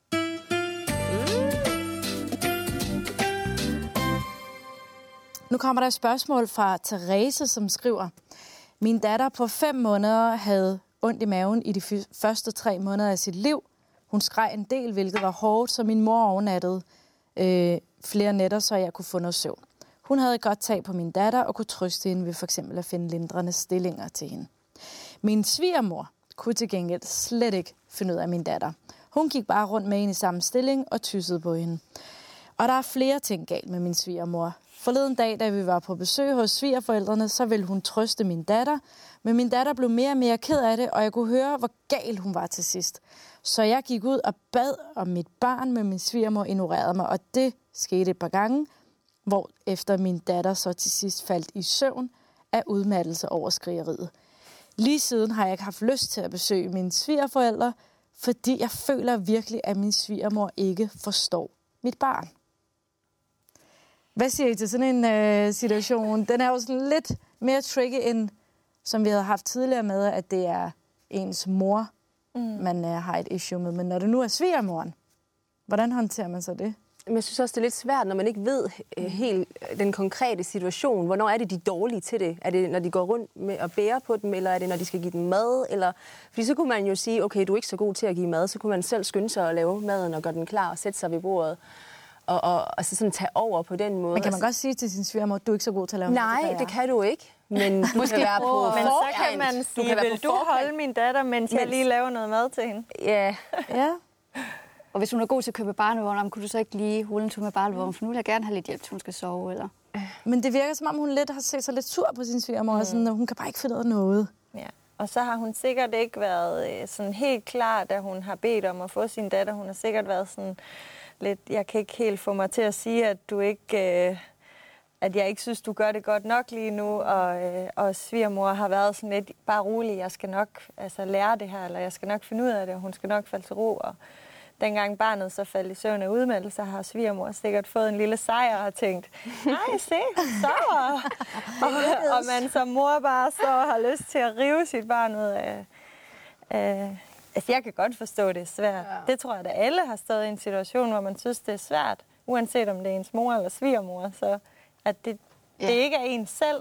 Nu kommer der et spørgsmål fra Therese, som skriver: Min datter på fem måneder havde ondt i maven i de f- første tre måneder af sit liv. Hun skreg en del, hvilket var hårdt, så min mor overnattede øh, flere nætter, så jeg kunne få noget søvn. Hun havde et godt tag på min datter og kunne trøste hende ved for eksempel at finde lindrende stillinger til hende. Min svigermor kunne til gengæld slet ikke finde ud af min datter. Hun gik bare rundt med hende i samme stilling og tyssede på hende. Og der er flere ting galt med min svigermor. Forleden dag, da vi var på besøg hos svigerforældrene, så ville hun trøste min datter. Men min datter blev mere og mere ked af det, og jeg kunne høre, hvor gal hun var til sidst. Så jeg gik ud og bad om mit barn, men min svigermor ignorerede mig, og det skete et par gange, hvor efter min datter så til sidst faldt i søvn af udmattelse over skrigeriet. Lige siden har jeg ikke haft lyst til at besøge mine svigerforældre, fordi jeg føler virkelig, at min svigermor ikke forstår mit barn. Hvad siger I til sådan en øh, situation? Den er jo sådan lidt mere tricky end, som vi havde haft tidligere med, at det er ens mor, mm. man øh, har et issue med. Men når det nu er svigermoren, hvordan håndterer man så det? Men jeg synes også, det er lidt svært, når man ikke ved øh, helt den konkrete situation. Hvornår er det, de er dårlige til det? Er det, når de går rundt med at bære på dem, eller er det, når de skal give dem mad? Eller... Fordi så kunne man jo sige, okay, du er ikke så god til at give mad, så kunne man selv skynde sig at lave maden og gøre den klar og sætte sig ved bordet. Og, og altså sådan tage over på den måde. Men kan man godt sige til sin svigermor, at du er ikke så god til at lave Nej, mad? Nej, det kan du ikke. Men du Måske kan være på Men så kan man sige, du vil du holde min datter, mens jeg lige laver noget mad til hende? Ja. ja. Og hvis hun er god til at købe barnevogn, kunne du så ikke lige rulle en tur med barnevogn? For nu vil jeg gerne have lidt hjælp, til hun skal sove, eller? Men det virker, som om hun lidt har set sig lidt sur på sin svigermor, mm. sådan, og hun kan bare ikke finde ud af noget. Ja. Og så har hun sikkert ikke været sådan helt klar, da hun har bedt om at få sin datter. Hun har sikkert været sådan lidt, jeg kan ikke helt få mig til at sige, at du ikke, øh, at jeg ikke synes, du gør det godt nok lige nu, og, øh, og svigermor har været sådan lidt, bare rolig, jeg skal nok altså, lære det her, eller jeg skal nok finde ud af det, og hun skal nok falde til ro. Og dengang barnet så faldt i søvn af udmeldelse, har svigermor sikkert fået en lille sejr og har tænkt, nej, se, så og, og man som mor bare så har lyst til at rive sit barn ud af... af Altså, jeg kan godt forstå, at det er svært. Ja. Det tror jeg, at alle har stået i en situation, hvor man synes, det er svært. Uanset om det er ens mor eller svigermor. Så at det, ja. det ikke er ens selv,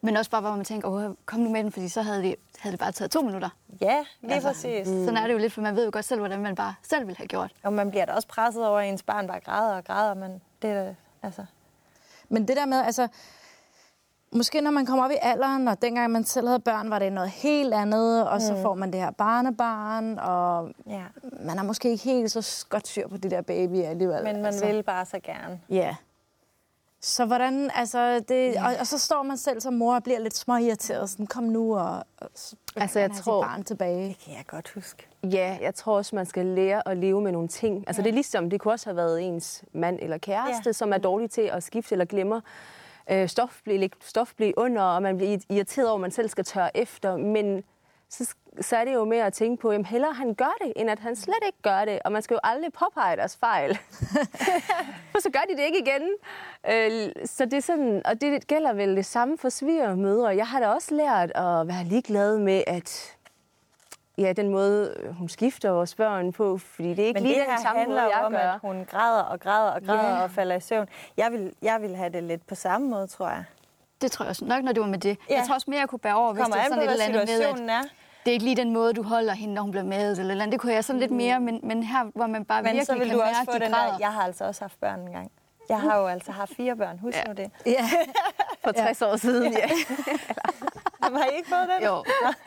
Men også bare, hvor man tænker, åh, kom nu med den, fordi så havde det, havde det bare taget to minutter. Ja, lige altså, præcis. Mm. Sådan er det jo lidt, for man ved jo godt selv, hvordan man bare selv ville have gjort. Og man bliver da også presset over, at ens barn bare græder og græder, men det er da, altså... Men det der med, altså... Måske når man kommer op i alderen, og dengang man selv havde børn, var det noget helt andet, og så mm. får man det her barnebarn, og ja. man er måske ikke helt så godt styr på det der baby alligevel. Men man altså. vil bare så gerne. Ja. Så hvordan, altså, det, ja. og, og så står man selv som mor og bliver lidt småirriteret, sådan, kom nu, og, og altså, jeg tror, barn tilbage. Det kan jeg godt huske. Ja, jeg tror også, man skal lære at leve med nogle ting. Altså, ja. det er ligesom, det kunne også have været ens mand eller kæreste, ja. som er dårlig til at skifte eller glemmer. Stof bliver, stof bliver under, og man bliver irriteret over, at man selv skal tørre efter. Men så, så er det jo mere at tænke på, at hellere han gør det, end at han slet ikke gør det. Og man skal jo aldrig påpege deres fejl. For så gør de det ikke igen. Så det er sådan, og det gælder vel det samme for svigermødre. Jeg har da også lært at være ligeglad med, at ja, den måde, hun skifter vores børn på, fordi det er ikke men lige det den samme måde, jeg om, gør. At hun græder og græder og græder yeah. og falder i søvn. Jeg vil, jeg vil have det lidt på samme måde, tror jeg. Det tror jeg også nok, når det var med det. Ja. Jeg tror også mere, jeg kunne bære over, hvis det er sådan et eller andet med, at det er ikke lige den måde, du holder hende, når hun bliver med, eller, eller det kunne jeg sådan lidt mere, men, men her, hvor man bare men virkelig så vil kan du mærke, også få de den græder. der, jeg har altså også haft børn engang. Jeg har jo altså haft fire børn, husk ja. nu det. Ja. For tres ja. år siden, ja. Har I ikke fået den? Jo.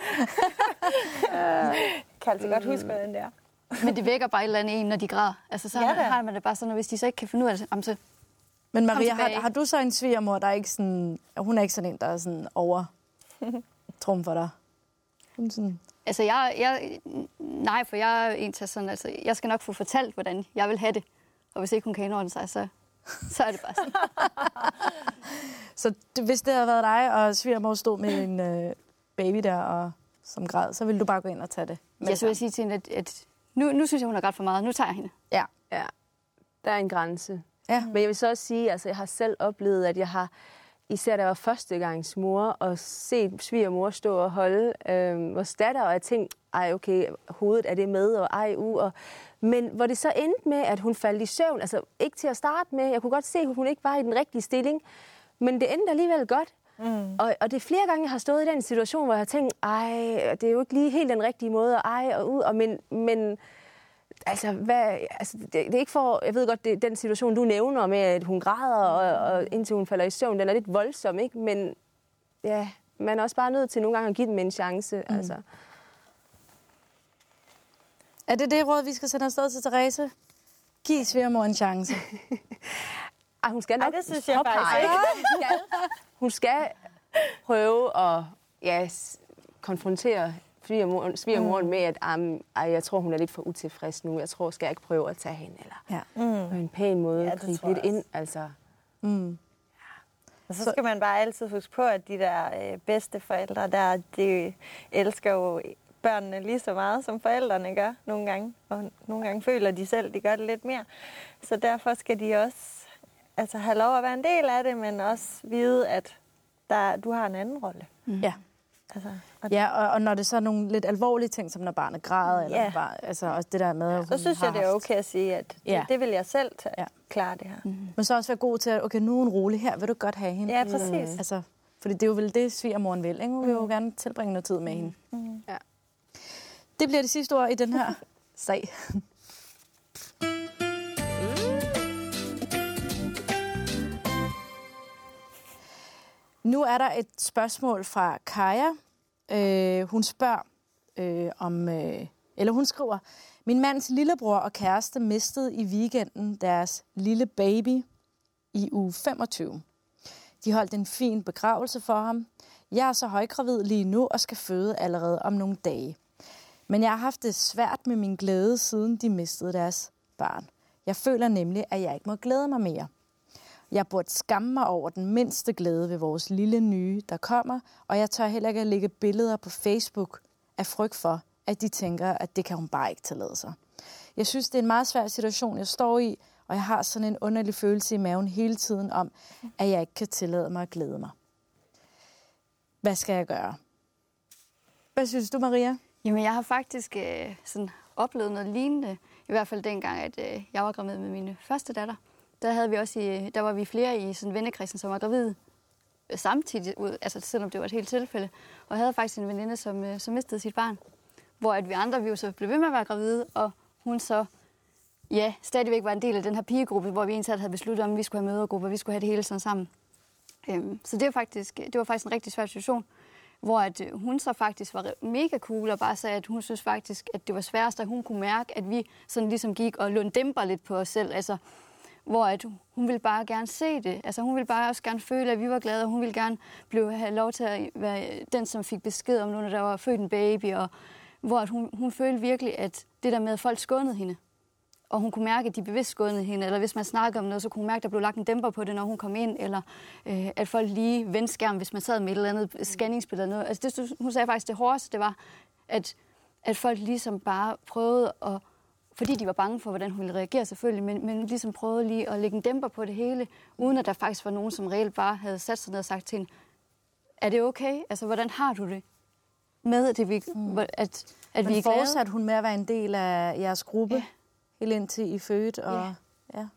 Kan altså godt huske, hvad den der. Men det vækker bare et eller andet en, når de græder. Altså, så ja, har man det bare sådan, at hvis de så ikke kan finde ud af det, om så men Maria, har, har du så en svigermor, der er ikke sådan... Hun er ikke sådan en, der er sådan over trum for dig? Hun sådan... Altså, jeg, jeg... Nej, for jeg er en til sådan... Altså, jeg skal nok få fortalt, hvordan jeg vil have det. Og hvis ikke hun kan indordne sig, så, så er det bare sådan. Så det, hvis det havde været dig, og svigermor stod med en øh, baby der, og som græd, så ville du bare gå ind og tage det? Jeg skulle sige til hende, at, at nu, nu synes jeg, hun har grædt for meget. Nu tager jeg hende. Ja. Ja, der er en grænse. Ja. Men jeg vil så også sige, altså jeg har selv oplevet, at jeg har, især da jeg var førstegangsmor, og set svigermor stå og holde øh, vores datter, og jeg tænkte, ej okay, hovedet er det med, og ej u, og men hvor det så endte med, at hun faldt i søvn, altså ikke til at starte med, jeg kunne godt se, at hun ikke var i den rigtige stilling, men det endte alligevel godt. Mm. Og, og det er flere gange, jeg har stået i den situation, hvor jeg har tænkt, ej, det er jo ikke lige helt den rigtige måde, og ej og ud, og men, men altså, hvad, altså det, det er ikke for, jeg ved godt, det, den situation, du nævner med, at hun græder, og, og indtil hun falder i søvn, den er lidt voldsom, ikke? Men ja, man er også bare nødt til nogle gange at give dem en chance, mm. altså. Er det det råd, vi skal sende afsted til Therese? Giv svigermor en chance. Ej, hun skal nok Ej, det synes jeg faktisk ikke. Hun skal, hun skal prøve at ja, konfrontere svigermoren, svigermoren mm. med, at um, ej, jeg tror, hun er lidt for utilfreds nu. Jeg tror, skal jeg ikke prøve at tage hende? Eller ja. mm. på en pæn måde ja, gribe lidt ind. Altså. Mm. Ja. Og så skal man bare altid huske på, at de der øh, bedste forældre, der, de elsker jo børnene lige så meget, som forældrene gør nogle gange. Og nogle gange føler de selv, de gør det lidt mere. Så derfor skal de også altså, have lov at være en del af det, men også vide, at der, du har en anden rolle. Mm. Ja. Altså, og ja, og, og når det så er nogle lidt alvorlige ting, som når barnet græder, ja. eller bare, altså også det der med, ja, så synes jeg, det er okay at sige, at det, ja. det vil jeg selv tage, ja. klare det her. Mm. Men så også være god til, at okay, nu er hun rolig her, vil du godt have hende? Ja, præcis. Mm. Altså, fordi det er jo vel det, svigermoren vil, ikke? Hun vil jo gerne tilbringe noget tid med hende. Mm. Ja. Det bliver det sidste ord i den her sag. Nu er der et spørgsmål fra Kaja. Øh, hun spørger øh, om, øh, eller hun skriver, min mands lillebror og kæreste mistede i weekenden deres lille baby i uge femogtyve. De holdt en fin begravelse for ham. Jeg er så højgravid lige nu og skal føde allerede om nogle dage. Men jeg har haft det svært med min glæde, siden de mistede deres barn. Jeg føler nemlig, at jeg ikke må glæde mig mere. Jeg burde skamme mig over den mindste glæde ved vores lille nye, der kommer, og jeg tør heller ikke at lægge billeder på Facebook af frygt for, at de tænker, at det kan hun bare ikke tillade sig. Jeg synes, det er en meget svær situation, jeg står i, og jeg har sådan en underlig følelse i maven hele tiden om, at jeg ikke kan tillade mig at glæde mig. Hvad skal jeg gøre? Hvad synes du, Maria? Jamen, jeg har faktisk øh, sådan oplevet noget lignende. I hvert fald dengang, at øh, jeg var gravid med min første datter. Der, havde vi også i, der var vi flere i sådan vennekredsen, som var gravide. samtidig, ud, altså selvom det var et helt tilfælde. Og jeg havde faktisk en veninde, som, øh, som mistede sit barn. Hvor at vi andre, vi jo så blev ved med at være gravide, og hun så ja, stadigvæk var en del af den her pigegruppe, hvor vi egentlig havde besluttet om, at vi skulle have mødergruppe, og vi skulle have det hele sådan sammen. Øhm, så det var, faktisk, det var faktisk en rigtig svær situation, hvor at, øh, hun så faktisk var mega cool og bare sagde, at hun synes faktisk, at det var sværest, at hun kunne mærke, at vi sådan ligesom gik og lå dæmper lidt på os selv. Altså, hvor at hun ville bare gerne se det. Altså, hun ville bare også gerne føle, at vi var glade, og hun ville gerne blive, have lov til at være den, som fik besked om, når der var født en baby, og hvor at hun, hun følte virkelig, at det der med, at folk skånede hende, og hun kunne mærke, at de bevidst skånede hende, eller hvis man snakkede om noget, så kunne hun mærke, at der blev lagt en dæmper på det, når hun kom ind, eller øh, at folk lige vendte skærmen, hvis man sad med et eller andet scanningsbillede eller noget. Altså det, hun sagde faktisk, det hårdeste, det var, at, at folk ligesom bare prøvede at, fordi de var bange for, hvordan hun ville reagere selvfølgelig, men, men ligesom prøvede lige at lægge en dæmper på det hele, uden at der faktisk var nogen, som reelt bare havde sat sig ned og sagt til hende, er det okay? Altså, hvordan har du det med, at, det, vi, mm. at, at men vi er glade? fortsatte hun med at være en del af jeres gruppe? Ja. Helt indtil I fødte, og Ja. ja.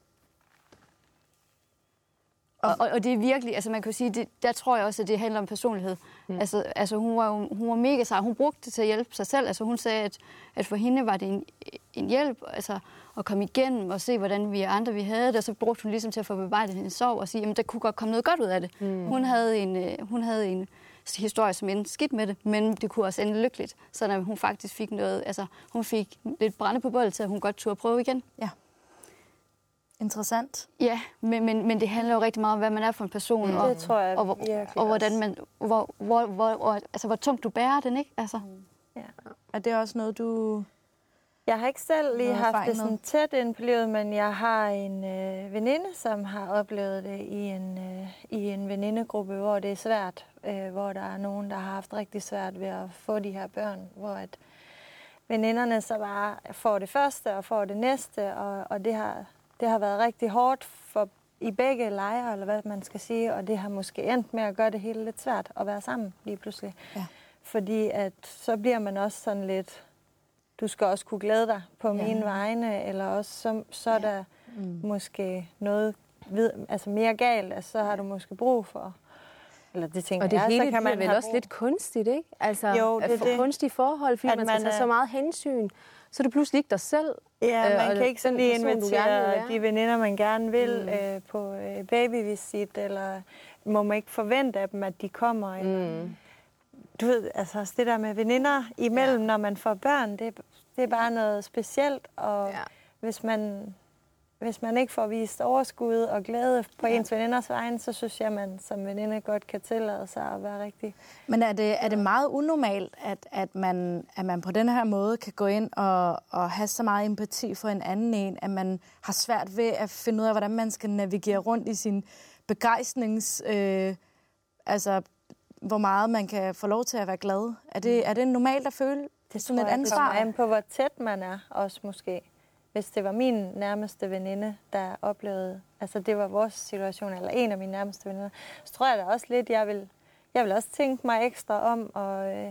Og, og, og det er virkelig, altså man kan jo sige, det, der tror jeg også, at det handler om personlighed. Mm. Altså, altså hun var jo, hun var mega sej. Hun brugte det til at hjælpe sig selv. Altså hun sagde, at, at for hende var det en, en hjælp, altså at komme igennem og se, hvordan vi andre vi havde det. Og så brugte hun ligesom til at få bearbejdet hendes sorg og sige, jamen der kunne godt komme noget godt ud af det. Mm. Hun havde en, hun havde en historie, som endte skidt med det, men det kunne også ende lykkeligt. Så når hun faktisk fik noget, altså hun fik lidt brænde på bålet til, at hun godt turde prøve igen. Ja. Interessant. Ja, men, men, men det handler jo rigtig meget om, hvad man er for en person, Mm. og, Det tror jeg og, hvor, og hvordan man, hvor, hvor, hvor, hvor, altså, hvor tungt du bærer den, ikke? Altså. Mm. Ja. Er det også noget, du... Jeg har ikke selv lige Noget haft erfaring det sådan tæt ind på livet, men jeg har en øh, veninde, som har oplevet det i en, øh, i en venindegruppe, hvor det er svært. Øh, hvor der er nogen, der har haft rigtig svært ved at få de her børn. Hvor at veninderne så bare får det første og får det næste, og, og det, har, det har været rigtig hårdt for i begge lejre, eller hvad man skal sige, og det har måske endt med at gøre det hele lidt svært at være sammen lige pludselig. Ja. Fordi at så bliver man også sådan lidt... Du skal også kunne glæde dig på Ja. mine vegne, eller også så, så er Ja. der Mm. måske noget vid, altså mere galt, altså så har du måske brug for, eller det tænker Og det jeg, hele så kan bliver man vel have også brug. lidt kunstigt, ikke? Altså, Jo, det er for det. kunstige forhold, fordi At man skal man tage er- så meget hensyn. Så er det pludselig ikke dig selv. Ja, øh, man og kan ikke sådan den lige person, du gerne vil invitere være. de veninder, man gerne vil Mm. øh, på øh, babyvisit, eller må man ikke forvente af dem, at de kommer. Eller, Mm. du ved, altså også det der med veninder imellem, Ja. når man får børn, det, det er bare noget specielt, og Ja. hvis man... Hvis man ikke får vist overskud og glæde på Ja. ens veninders vegne, så synes jeg, at man som veninde godt kan tillade sig at være rigtig. Men er det, er det meget unormalt, at, at, man, at man på den her måde kan gå ind og, og have så meget empati for en anden en, at man har svært ved at finde ud af, hvordan man skal navigere rundt i sin begejstrings... Øh, altså, hvor meget man kan få lov til at være glad. Er det, er det normalt at føle det sådan et ansvar? Det kommer an på, hvor tæt man er også måske. Hvis det var min nærmeste veninde, der oplevede, altså det var vores situation, eller en af mine nærmeste veninder, så tror jeg da også lidt, jeg vil, jeg vil også tænke mig ekstra om, og øh,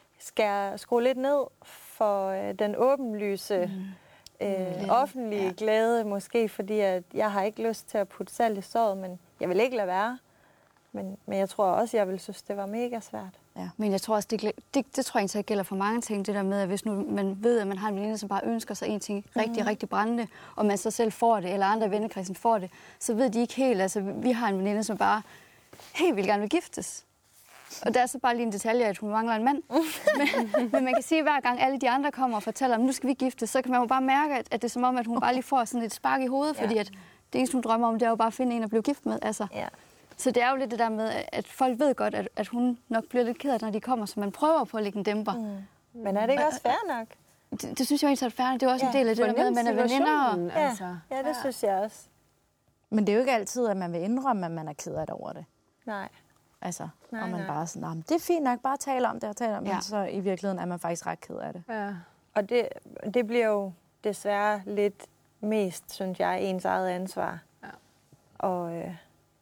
skal skrue lidt ned for øh, den åbenlyse, mm. øh, offentlige ja. glæde, måske fordi at jeg har ikke lyst til at putte salt i såret, men jeg vil ikke lade være. Men, men jeg tror også, jeg vil synes, det var mega svært. Ja. Men jeg tror også, det, det, det tror jeg ikke gælder for mange ting, det der med, at hvis nu man ved, at man har en veninde, som bare ønsker sig en ting rigtig, mm. rigtig brændende, og man så selv får det, eller andre i vennekredsen får det, så ved de ikke helt. Altså, vi har en veninde, som bare helt vildt gerne vil giftes. Og der er så bare lige en detalje, at hun mangler en mand. men, men man kan sige, at hver gang alle de andre kommer og fortæller, at nu skal vi giftes, så kan man jo bare mærke, at, at det er som om, at hun bare lige får sådan et spark i hovedet, ja. fordi at det eneste, hun drømmer om, det er jo bare at finde en at blive gift med. Altså. Ja. Så det er jo lidt det der med, at folk ved godt, at, at hun nok bliver lidt ked af, når de kommer, så man prøver på at lægge en dæmper. Mm. Men er det ikke også fair nok? Det, det synes jeg egentlig er færdigt. Det er også ja. en del af det der med, at man er veninder. Og... Ja, altså. ja, det ja. synes jeg også. Men det er jo ikke altid, at man vil indrømme, at man er ked af det over det. Nej. Altså, nej, og man nej. bare sådan, det er fint nok, bare tale om det og tale om ja. det, så i virkeligheden er man faktisk ret ked af det. Ja. Og det, det bliver jo desværre lidt mest, synes jeg, ens eget ansvar. Ja. Og... Øh,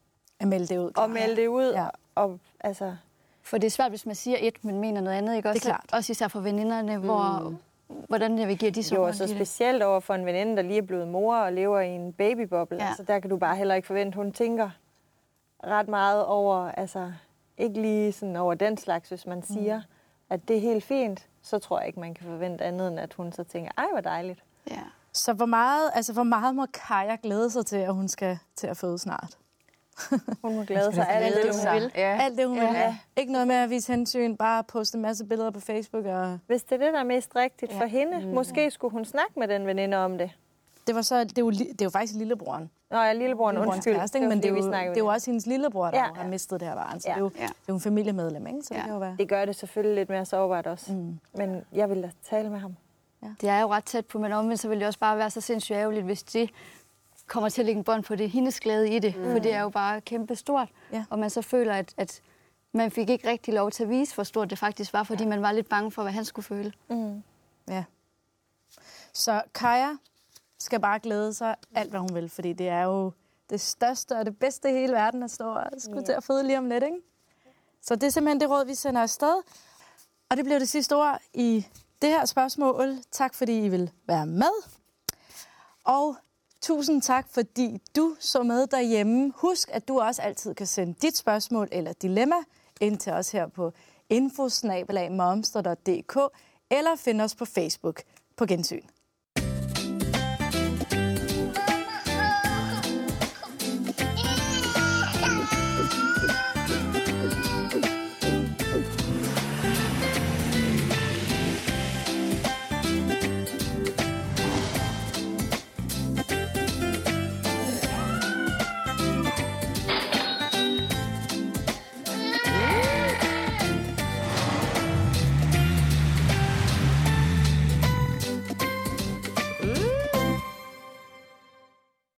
At melde det ud. Klar. Og melde det ud. Ja. Og, altså... For det er svært, hvis man siger et, men mener noget andet. Ikke? Også, det er klart. Også især for veninderne, hvor, mm. hvordan navigerer de så? Jo, og så specielt over for en veninde, der lige er blevet mor og lever i en babyboble. Ja. Altså, der kan du bare heller ikke forvente, hun tænker ret meget over, altså ikke lige sådan over den slags, hvis man siger, mm. at det er helt fint, så tror jeg ikke, man kan forvente andet, end at hun så tænker, ej, hvor dejligt. Ja. Så hvor meget, altså, hvor meget må Kaja glæde sig til, at hun skal til at føde snart? Hun må glæde sig alt det, hun vil. Ja. Alt det, hun vil. Ja. Ikke noget med at vise hensyn, bare poste en masse billeder på Facebook. Og... Hvis det er det, der er mest rigtigt ja. for hende, mm. måske skulle hun snakke med den veninde om det. Det var så, det er jo, det er jo faktisk lillebroren. Nå ja, lillebroren, undskyld. Kæreste, men det er, jo, det er jo også hendes lillebror, der ja. har mistet det her barn. Så ja. det, er jo, ja. det er jo en familiemedlem, ikke? Så ja. det kan jo være... Det gør det selvfølgelig lidt mere sårbart også. Mm. Men jeg vil da tale med ham. Ja. Det er jo ret tæt på, men omvendt så vil det også bare være så sindssygt ærgerligt, hvis det kommer til at lægge en bånd på det. Hendes glæde i det, mm. for det er jo bare kæmpe stort. Ja. Og man så føler, at, at man fik ikke rigtig lov til at vise, hvor stort det faktisk var, fordi ja. man var lidt bange for, hvad han skulle føle. Mm. Ja. Så Kaja skal bare glæde sig alt, hvad hun vil, fordi det er jo det største og det bedste i hele verden at stå og skulle ja. til at føde lige om lidt, ikke? Så det er simpelthen det råd, vi sender afsted. Og det bliver det sidste ord i det her spørgsmål. Tak, fordi I vil være med. Og tusind tak, fordi du så med derhjemme. Husk, at du også altid kan sende dit spørgsmål eller dilemma ind til os her på info snabel-a momster punktum d k eller find os på Facebook. På gensyn.